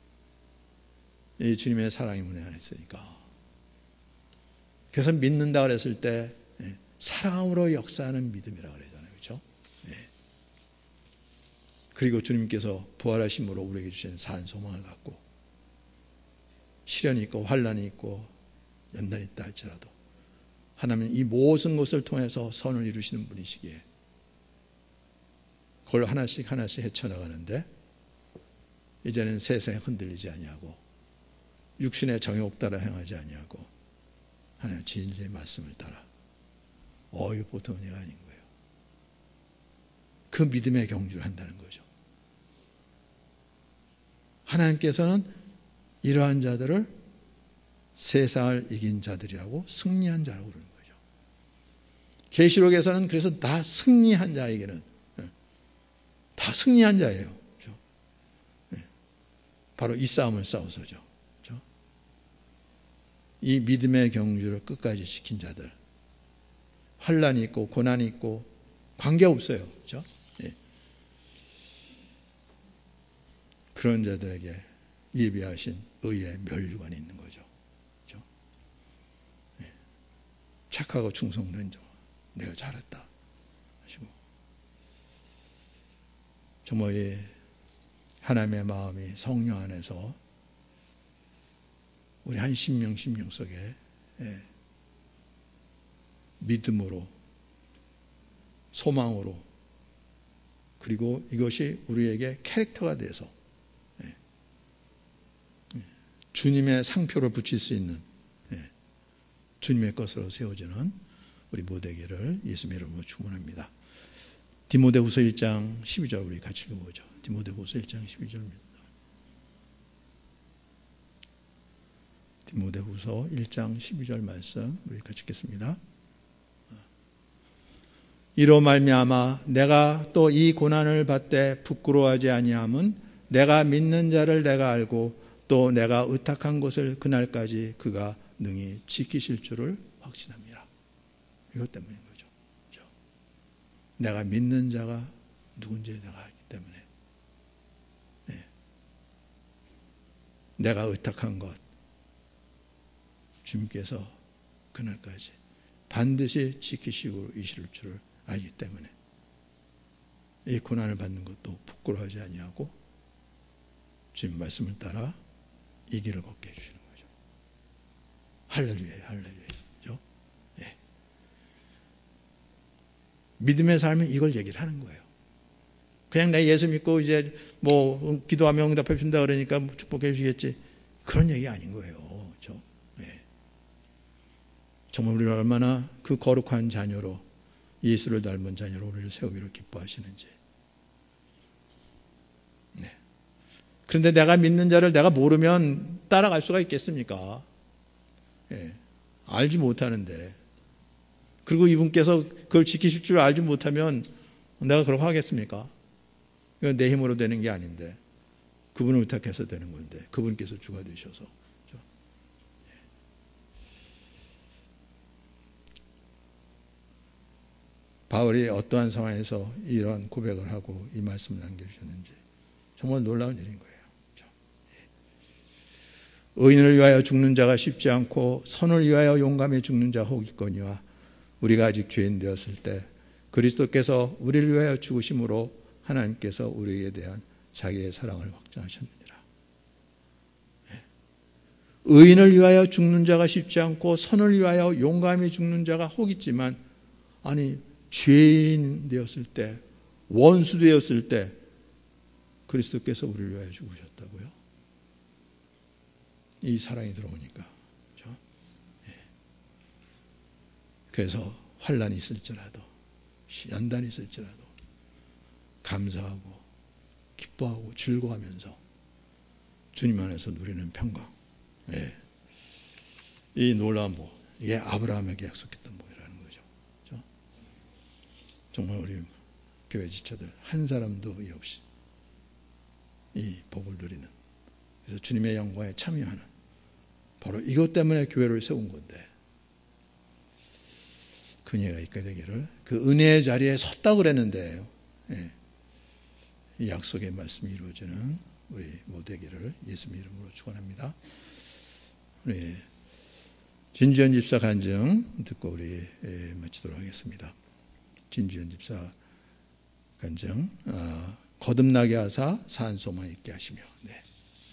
이 주님의 사랑이 우리 안에 있으니까. 그래서 믿는다 그랬을 때 예. 사랑으로 역사하는 믿음이라고 그러잖아요. 그렇죠? 예. 그리고 주님께서 부활하심으로 우리에게 주신 산 소망을 갖고 시련이 있고 환난이 있고 연단이 있다 할지라도 하나님은 이 모든 것을 통해서 선을 이루시는 분이시기에 그걸 하나씩 하나씩 헤쳐나가는데 이제는 세상에 흔들리지 아니하고 육신의 정욕 따라 행하지 아니하고 하나님 진리의 말씀을 따라 어이 보통 은혜가 아닌 거예요. 그 믿음의 경주를 한다는 거죠. 하나님께서는 이러한 자들을 세상을 이긴 자들이라고 승리한 자라고 부르는 거죠. 계시록에서는 그래서 다 승리한 자에게는 다 승리한 자예요. 그렇죠? 바로 이 싸움을 싸워서죠. 그렇죠? 이 믿음의 경주를 끝까지 지킨 자들, 환난이 있고 고난이 있고 관계없어요. 그렇죠? 예. 그런 자들에게 예비하신 의의 면류관이 있는 거죠. 그렇죠? 예. 착하고 충성된 자, 내가 잘했다 하시고 정말 이 하나님의 마음이 성령 안에서 우리 한 심령 심령 속에 예. 믿음으로 소망으로 그리고 이것이 우리에게 캐릭터가 돼서 예. 예. 주님의 상표를 붙일 수 있는 예. 주님의 것으로 세워지는 우리 모두에게를 예수님의 이름으로 축원합니다. 디모데후서 일 장 십이 절 우리 같이 읽어보죠. 디모데후서 일 장 십이 절입니다. 디모데후서 일 장 십이 절 말씀 우리 같이 읽겠습니다. 이로 말미암아 내가 또 이 고난을 받되 부끄러워하지 아니함은 내가 믿는 자를 내가 알고 또 내가 의탁한 것을 그날까지 그가 능히 지키실 줄을 확신합니다. 이것 때문인 거죠. 그렇죠? 내가 믿는 자가 누군지 내가 알기 때문에 네. 내가 의탁한 것 주님께서 그날까지 반드시 지키시고 이실 줄을 알기 때문에 이 고난을 받는 것도 부끄러워하지 아니하고 주님 말씀을 따라 이 길을 걷게 해주시는 거죠. 할렐루야, 할렐루야. 그렇죠? 예. 믿음의 삶은 이걸 얘기를 하는 거예요. 그냥 내 예수 믿고 이제 뭐 기도하면 응답해 준다 그러니까 축복해 주시겠지. 그런 얘기 아닌 거예요. 그렇죠? 예. 정말 우리가 얼마나 그 거룩한 자녀로 예수를 닮은 자녀로 우리를 세우기를 기뻐하시는지. 네. 그런데 내가 믿는 자를 내가 모르면 따라갈 수가 있겠습니까? 예. 알지 못하는데. 그리고 이분께서 그걸 지키실 줄 알지 못하면 내가 그렇게 하겠습니까? 이건 내 힘으로 되는 게 아닌데 그분을 의탁해서 되는 건데 그분께서 주가 되셔서. 바울이 어떠한 상황에서 이러한 고백을 하고 이 말씀을 남겨주셨는지 정말 놀라운 일인 거예요. 의인을 위하여 죽는 자가 쉽지 않고 선을 위하여 용감히 죽는 자 혹 있거니와 우리가 아직 죄인 되었을 때 그리스도께서 우리를 위하여 죽으심으로 하나님께서 우리에 대한 자기의 사랑을 확증하셨느니라. 의인을 위하여 죽는 자가 쉽지 않고 선을 위하여 용감히 죽는 자가 혹 있지만, 아니 죄인 되었을 때, 원수 되었을 때 그리스도께서 우리를 위하여 죽으셨다고요? 이 사랑이 들어오니까. 그렇죠? 예. 그래서 환난이 있을지라도, 연단이 있을지라도 감사하고 기뻐하고 즐거워하면서 주님 안에서 누리는 평강. 예. 이 놀라운 복, 이게 아브라함에게 약속했던 복이라는 거죠. 그렇죠? 정말 우리 교회 지체들 한 사람도 이 없이 이 복을 누리는, 그래서 주님의 영광에 참여하는, 바로 이것 때문에 교회를 세운 건데 그 은혜가 있게 되기를, 그 은혜의 자리에 섰다고 그랬는데 예. 이 약속의 말씀이 이루어지는 우리 모두에게를 예수님 이름으로 축원합니다. 우리 진주현 집사 간증 듣고 우리 마치도록 하겠습니다. 진주현 집사 간증, 어, 거듭나게 하사 산소망 있게 하시며. 네.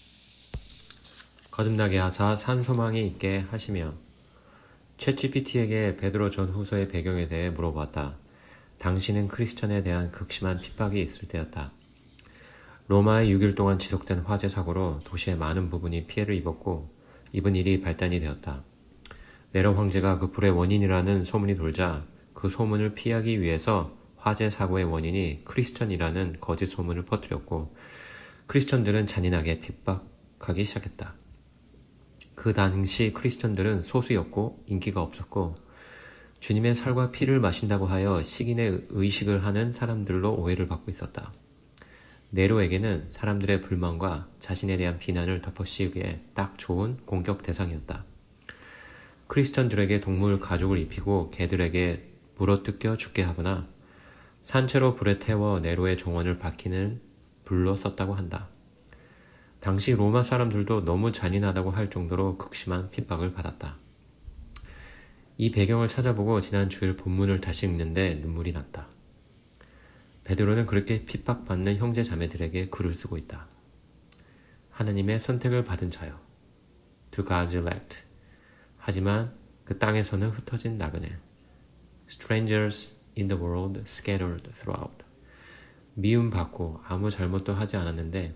거듭나게 하사 산소망이 있게 하시며. 챗지피티에게 베드로 전후서의 배경에 대해 물어보았다. 당시는 크리스천에 대한 극심한 핍박이 있을 때였다. 로마에 육 일 동안 지속된 화재 사고로 도시의 많은 부분이 피해를 입었고 입은 일이 발단이 되었다. 네로 황제가 그 불의 원인이라는 소문이 돌자 그 소문을 피하기 위해서 화재 사고의 원인이 크리스천이라는 거짓 소문을 퍼뜨렸고 크리스천들은 잔인하게 핍박하기 시작했다. 그 당시 크리스천들은 소수였고 인기가 없었고 주님의 살과 피를 마신다고 하여 식인의 의식을 하는 사람들로 오해를 받고 있었다. 네로에게는 사람들의 불만과 자신에 대한 비난을 덮어씌우기에 딱 좋은 공격 대상이었다. 크리스천들에게 동물 가죽을 입히고 개들에게 물어뜯겨 죽게 하거나 산채로 불에 태워 네로의 정원을 밝히는 불로 썼다고 한다. 당시 로마 사람들도 너무 잔인하다고 할 정도로 극심한 핍박을 받았다. 이 배경을 찾아보고 지난 주일 본문을 다시 읽는데 눈물이 났다. 베드로는 그렇게 핍박받는 형제 자매들에게 글을 쓰고 있다. 하나님의 선택을 받은 자요. To God's elect. 하지만 그 땅에서는 흩어진 나그네. Strangers in the world scattered throughout. 미움받고 아무 잘못도 하지 않았는데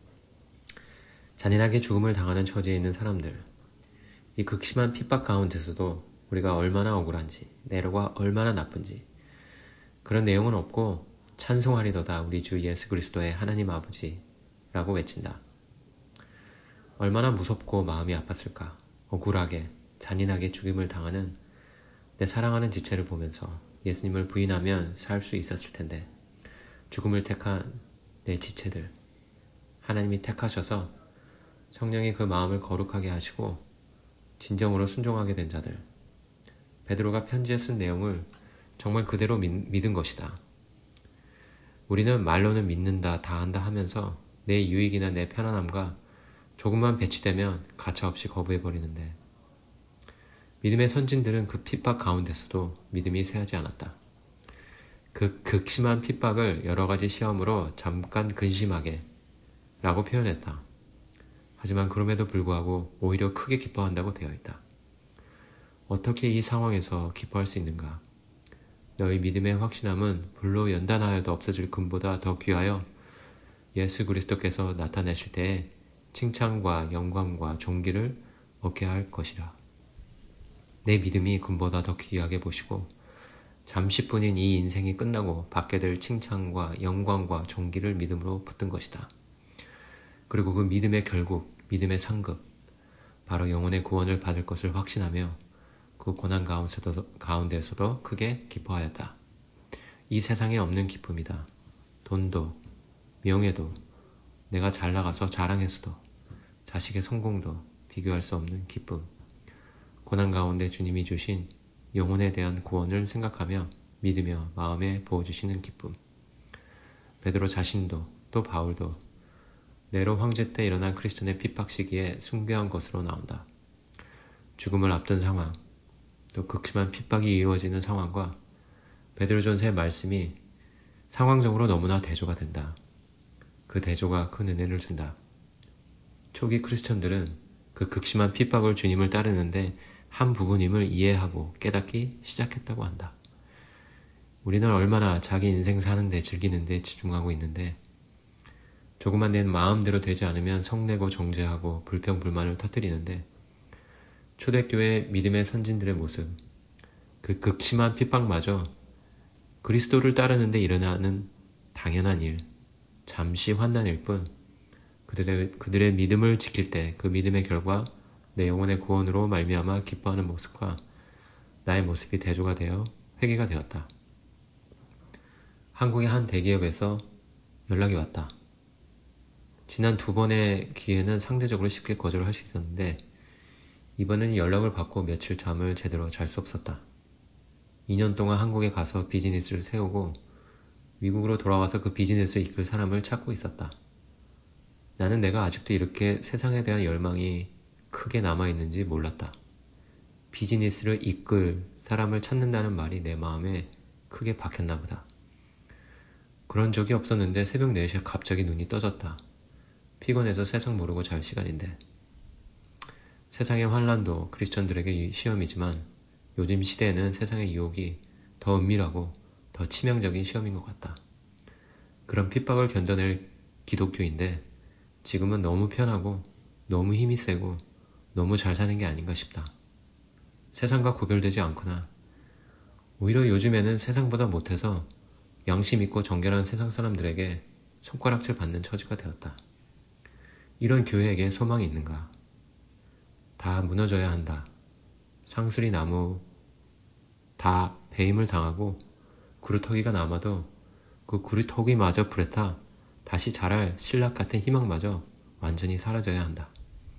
잔인하게 죽음을 당하는 처지에 있는 사람들. 이 극심한 핍박 가운데서도 우리가 얼마나 억울한지, 네로가 얼마나 나쁜지 그런 내용은 없고 찬송하리도다 우리 주 예수 그리스도의 하나님 아버지라고 외친다. 얼마나 무섭고 마음이 아팠을까. 억울하게 잔인하게 죽임을 당하는 내 사랑하는 지체를 보면서 예수님을 부인하면 살 수 있었을 텐데 죽음을 택한 내 지체들, 하나님이 택하셔서 성령이 그 마음을 거룩하게 하시고 진정으로 순종하게 된 자들, 베드로가 편지에 쓴 내용을 정말 그대로 믿, 믿은 것이다. 우리는 말로는 믿는다, 다 한다 하면서 내 유익이나 내 편안함과 조금만 배치되면 가차없이 거부해버리는데 믿음의 선진들은 그 핍박 가운데서도 믿음이 쇠하지 않았다. 그 극심한 핍박을 여러 가지 시험으로 잠깐 근심하게 라고 표현했다. 하지만 그럼에도 불구하고 오히려 크게 기뻐한다고 되어 있다. 어떻게 이 상황에서 기뻐할 수 있는가? 너희 믿음의 확신함은 불로 연단하여도 없어질 금보다 더 귀하여 예수 그리스도께서 나타내실 때에 칭찬과 영광과 존귀를 얻게 할 것이라. 내 믿음이 금보다 더 귀하게 보시고 잠시뿐인 이 인생이 끝나고 받게 될 칭찬과 영광과 존귀를 믿음으로 붙든 것이다. 그리고 그 믿음의 결국, 믿음의 상급, 바로 영혼의 구원을 받을 것을 확신하며 그 고난 가운데서도, 가운데서도 크게 기뻐하였다. 이 세상에 없는 기쁨이다. 돈도, 명예도, 내가 잘 나가서 자랑해서도, 자식의 성공도 비교할 수 없는 기쁨. 고난 가운데 주님이 주신 영혼에 대한 구원을 생각하며 믿으며 마음에 부어주시는 기쁨. 베드로 자신도 또 바울도 네로 황제 때 일어난 그리스도의 핍박 시기에 숭배한 것으로 나온다. 죽음을 앞둔 상황, 또 극심한 핍박이 이루어지는 상황과 베드로전서의 말씀이 상황적으로 너무나 대조가 된다. 그 대조가 큰 은혜를 준다. 초기 크리스천들은 그 극심한 핍박을 주님을 따르는데 한 부분임을 이해하고 깨닫기 시작했다고 한다. 우리는 얼마나 자기 인생 사는데 즐기는데 집중하고 있는데 조금만 내 마음대로 되지 않으면 성내고 정죄하고 불평불만을 터뜨리는데 초대교회 믿음의 선진들의 모습, 그 극심한 핍박마저 그리스도를 따르는데 일어나는 당연한 일, 잠시 환난일 뿐 그들의, 그들의 믿음을 지킬 때 그 믿음의 결과 내 영혼의 구원으로 말미암아 기뻐하는 모습과 나의 모습이 대조가 되어 회개가 되었다. 한국의 한 대기업에서 연락이 왔다. 지난 두 번의 기회는 상대적으로 쉽게 거절을 할 수 있었는데 이번에는 연락을 받고 며칠 잠을 제대로 잘 수 없었다. 이 년 동안 한국에 가서 비즈니스를 세우고 미국으로 돌아와서 그 비즈니스를 이끌 사람을 찾고 있었다. 나는 내가 아직도 이렇게 세상에 대한 열망이 크게 남아있는지 몰랐다. 비즈니스를 이끌 사람을 찾는다는 말이 내 마음에 크게 박혔나 보다. 그런 적이 없었는데 새벽 네 시에 갑자기 눈이 떠졌다. 피곤해서 세상 모르고 잘 시간인데. 세상의 환난도 크리스천들에게 시험이지만 요즘 시대에는 세상의 유혹이 더 은밀하고 더 치명적인 시험인 것 같다. 그런 핍박을 견뎌낼 기독교인데 지금은 너무 편하고 너무 힘이 세고 너무 잘 사는 게 아닌가 싶다. 세상과 구별되지 않거나 오히려 요즘에는 세상보다 못해서 양심 있고 정결한 세상 사람들에게 손가락질 받는 처지가 되었다. 이런 교회에게 소망이 있는가? 다 무너져야 한다. 상수리 나무 다 배임을 당하고 구루터기가 남아도 그 구루터기마저 불에 타 다시 자랄 신락 같은 희망마저 완전히 사라져야 한다.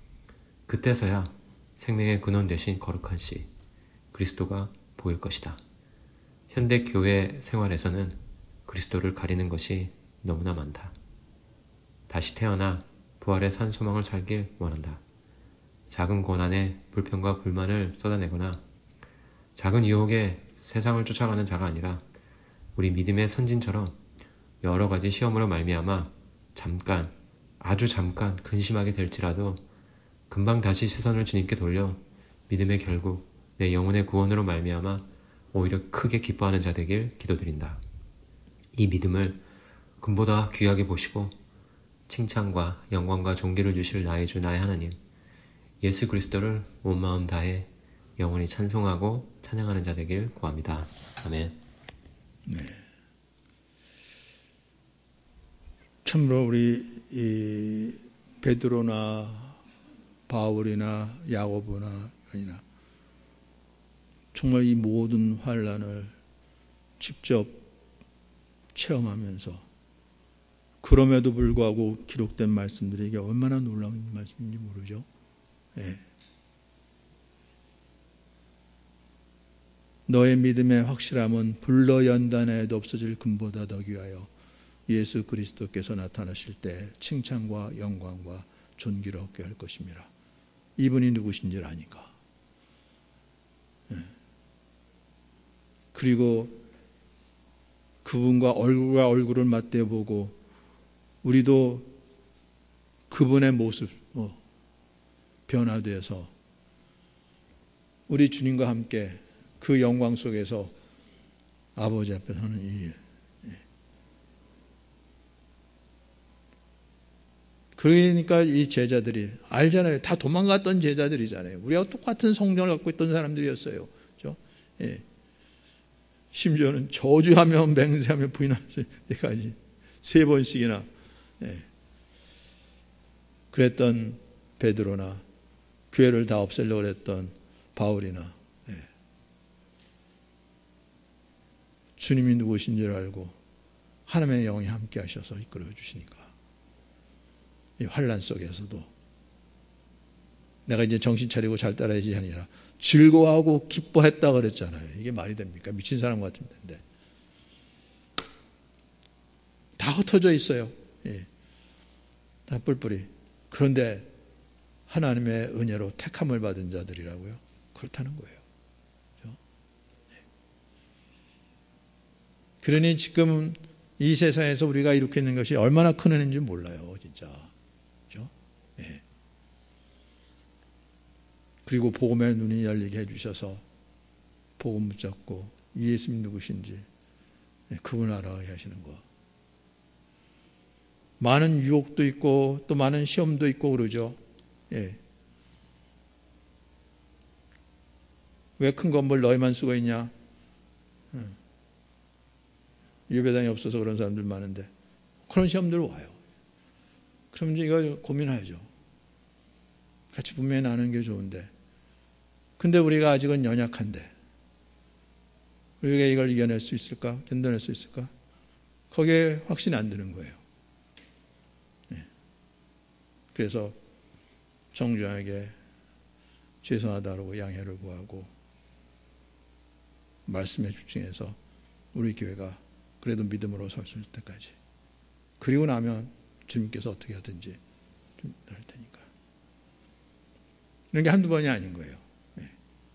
그때서야 생명의 근원 되신 거룩한 씨, 그리스도가 보일 것이다. 현대 교회 생활에서는 그리스도를 가리는 것이 너무나 많다. 다시 태어나 부활의 산 소망을 살길 원한다. 작은 고난에 불평과 불만을 쏟아내거나 작은 유혹에 세상을 쫓아가는 자가 아니라 우리 믿음의 선진처럼 여러 가지 시험으로 말미암아 잠깐, 아주 잠깐 근심하게 될지라도 금방 다시 시선을 주님께 돌려 믿음의 결국 내 영혼의 구원으로 말미암아 오히려 크게 기뻐하는 자 되길 기도드린다. 이 믿음을 금보다 귀하게 보시고 칭찬과 영광과 존귀를 주실 나의 주 나의 하나님 예수 그리스도를 온 마음 다해 영원히 찬송하고 찬양하는 자 되길 구합니다. 아멘. 네. 참으로 우리 이 베드로나 바울이나 야고보나 요한이나 정말 이 모든 환난을 직접 체험하면서 그럼에도 불구하고 기록된 말씀들이 이게 얼마나 놀라운 말씀인지 모르죠. 예. 너의 믿음의 확실함은 불러 연단해도 없어질 금보다 더 귀하여 예수 그리스도께서 나타나실 때 칭찬과 영광과 존귀를 얻게 할 것입니다. 이분이 누구신지를 아니까. 예. 그리고 그분과 얼굴과 얼굴을 맞대보고 우리도 그분의 모습 어, 변화되어서 우리 주님과 함께 그 영광 속에서 아버지 앞에 서는 이 일. 그러니까 이 제자들이 알잖아요. 다 도망갔던 제자들이잖아요. 우리하고 똑같은 성령을 갖고 있던 사람들이었어요. 그렇죠? 예. 심지어는 저주하며 맹세하며 부인할 때까지 세 번씩이나 예. 그랬던 베드로나 교회를 다 없애려고 했던 바울이나 예. 주님이 누구신지를 알고 하나님의 영이 함께 하셔서 이끌어 주시니까 이 환난 속에서도 내가 이제 정신 차리고 잘 따라야지 아니라 즐거워하고 기뻐했다 그랬잖아요. 이게 말이 됩니까? 미친 사람 같은데. 다 흩어져 있어요. 예. 다 뿔뿔이. 그런데 하나님의 은혜로 택함을 받은 자들이라고요. 그렇다는 거예요. 그렇죠? 그러니 지금 이 세상에서 우리가 이렇게 있는 것이 얼마나 큰 은혜인지 몰라요. 진짜. 그렇죠? 예. 그리고 복음의 눈이 열리게 해주셔서 복음 붙잡고 예수님 누구신지 그분을 알아가게 하시는 거. 많은 유혹도 있고 또 많은 시험도 있고 그러죠. 예. 왜 큰 건물 너희만 쓰고 있냐? 예배당이 없어서 그런 사람들 많은데 그런 시험들 와요. 그럼 이제 이거 고민하죠. 같이 분명히 나누는 게 좋은데 근데 우리가 아직은 연약한데 우리가 이걸 이겨낼 수 있을까? 견뎌낼 수 있을까? 거기에 확신이 안 드는 거예요. 네. 그래서 정중하게 죄송하다고 양해를 구하고 말씀에 집중해서 우리 교회가 그래도 믿음으로 설 수 있을 때까지 그리고 나면 주님께서 어떻게 하든지 좀 할 테니까 이런 게 한두 번이 아닌 거예요. 네.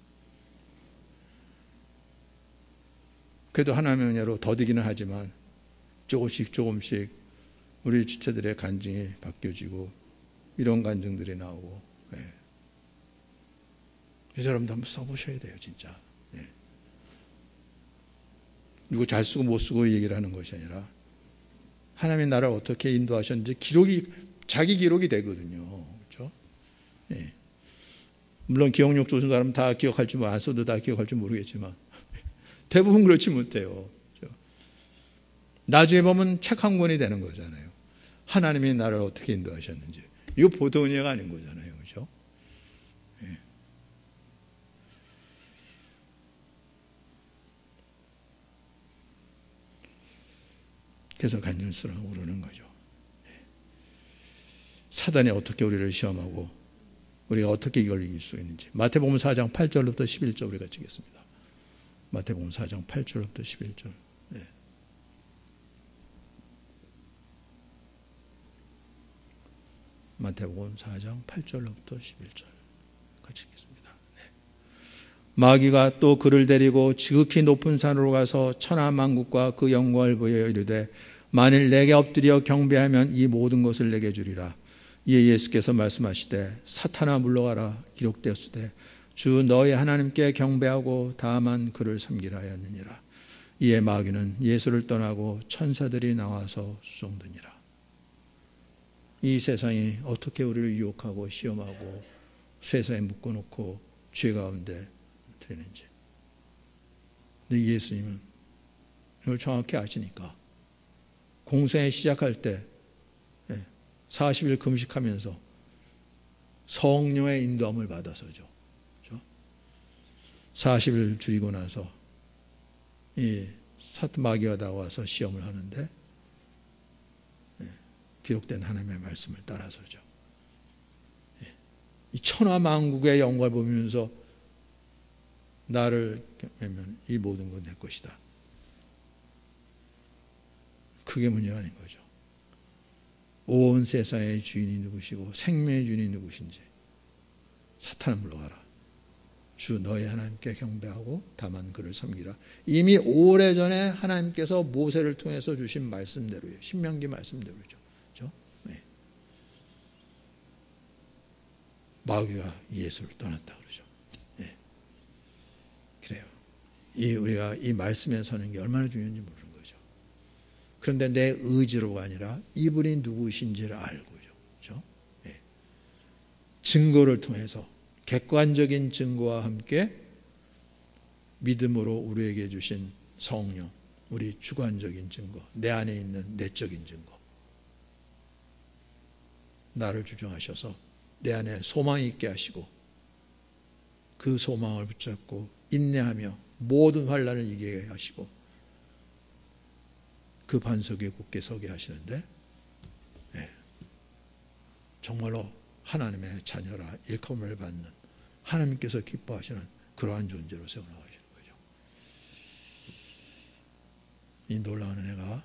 그래도 하나님의 은혜로 더디기는 하지만 조금씩 조금씩 우리 지체들의 간증이 바뀌어지고 이런 간증들이 나오고 네. 그래서 여러분도 한번 써보셔야 돼요. 진짜. 네. 누구 잘 쓰고 못 쓰고 얘기를 하는 것이 아니라 하나님이 나를 어떻게 인도하셨는지 기록이 자기 기록이 되거든요. 그렇죠? 네. 물론 기억력 좋은 사람은 다 기억할지 뭐 안 써도 다 기억할지 모르겠지만 대부분 그렇지 못해요. 그렇죠? 나중에 보면 책 한 권이 되는 거잖아요. 하나님이 나를 어떻게 인도하셨는지. 이거 보통 은혜가 아닌 거잖아요. 그렇죠? 네. 그래서 간증스러워 그러는 거죠. 사단이 어떻게 우리를 시험하고 우리가 어떻게 이걸 이길 수 있는지. 마태복음 사 장 팔 절부터 십일 절 우리가 찍겠습니다. 마태복음 사 장 팔 절부터 십일 절. 네. 마태복음 사 장 팔 절부터 십일 절 같이 읽겠습니다. 네. 마귀가 또 그를 데리고 지극히 높은 산으로 가서 천하만국과 그 영광을 보여 이르되 만일 내게 엎드려 경배하면 이 모든 것을 내게 주리라. 이에 예수께서 말씀하시되 사탄아 물러가라 기록되었으되 주 너희 하나님께 경배하고 다만 그를 섬기라 하였느니라. 이에 마귀는 예수를 떠나고 천사들이 나와서 수종드니라. 이 세상이 어떻게 우리를 유혹하고 시험하고 세상에 묶어놓고 죄 가운데 드리는지. 근데 예수님은 이걸 정확히 아시니까 공생에 시작할 때 사십 일 금식하면서 성령의 인도함을 받아서죠. 그렇죠? 사십 일 줄이고 나서 이 사마귀가 나와서 시험을 하는데 기록된 하나님의 말씀을 따라서죠. 이 천하만국의 영광을 보면서 나를 보면 이 모든 건 내 것이다. 그게 문제가 아닌 거죠. 온 세상의 주인이 누구시고 생명의 주인이 누구신지 사탄은 물러가라. 주 너희 하나님께 경배하고 다만 그를 섬기라. 이미 오래전에 하나님께서 모세를 통해서 주신 말씀대로예요. 신명기 말씀대로죠. 그렇죠? 네. 마귀가 예수를 떠났다 그러죠. 네. 그래요. 이 우리가 이 말씀에 서는 게 얼마나 중요한지 모르는 거죠. 그런데 내 의지로가 아니라 이분이 누구신지를 알고요. 그렇죠? 네. 증거를 통해서 객관적인 증거와 함께 믿음으로 우리에게 주신 성령, 우리 주관적인 증거, 내 안에 있는 내적인 증거. 나를 주정하셔서 내 안에 소망이 있게 하시고 그 소망을 붙잡고 인내하며 모든 환난을 이기게 하시고 그 반석에 굳게 서게 하시는데, 네. 정말로 하나님의 자녀라 일컬음을 받는, 하나님께서 기뻐하시는 그러한 존재로 세워나가시는 거죠. 이 놀라운 은혜가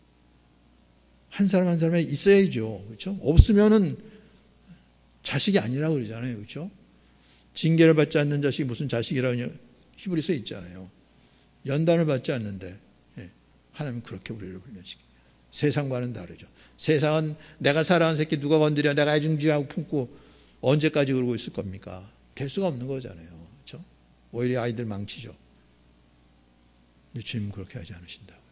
한 사람 한 사람에 있어야죠. 그렇죠? 없으면은 자식이 아니라고 그러잖아요. 그렇죠? 징계를 받지 않는 자식이 무슨 자식이라고 히브리서에 있잖아요. 연단을 받지 않는데, 예, 하나님은 그렇게 우리를 훈련시킵니다. 세상과는 다르죠. 세상은 내가 사랑하는 새끼 누가 건드려 내가 애증지하고 품고 언제까지 그러고 있을 겁니까? 될 수가 없는 거잖아요. 그렇죠? 오히려 아이들 망치죠. 근데 주님은 그렇게 하지 않으신다고요.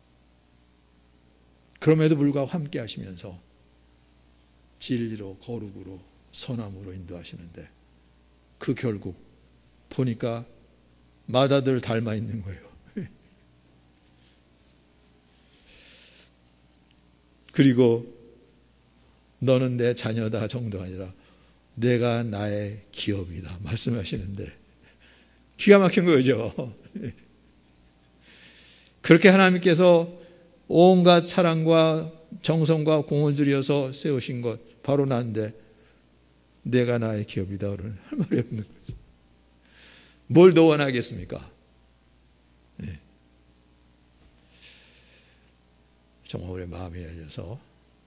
그럼에도 불구하고 함께 하시면서 진리로, 거룩으로, 선함으로 인도하시는데, 그 결국 보니까 맏아들 닮아 있는 거예요. 그리고 너는 내 자녀다 정도가 아니라 내가 나의 기업이다 말씀하시는데, 기가 막힌 거죠. 그렇게 하나님께서 온갖 사랑과 정성과 공을 들여서 세우신 것 바로 나인데, 내가 나의 기업이다 그러는 할 말이 없는 거죠. 뭘 더 원하겠습니까? 네. 정말 우리 마음이 열려서,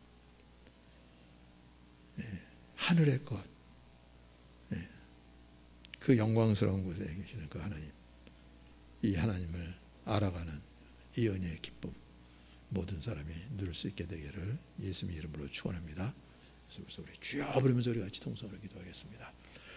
네, 하늘의 것, 네, 그 영광스러운 곳에 계시는 그 하나님, 이 하나님을 알아가는 이 은혜의 기쁨, 모든 사람이 누릴 수 있게 되기를 예수님 이름으로 축원합니다. 그래서 우리 주여 부르면서 우리 같이 통성으로 기도하겠습니다.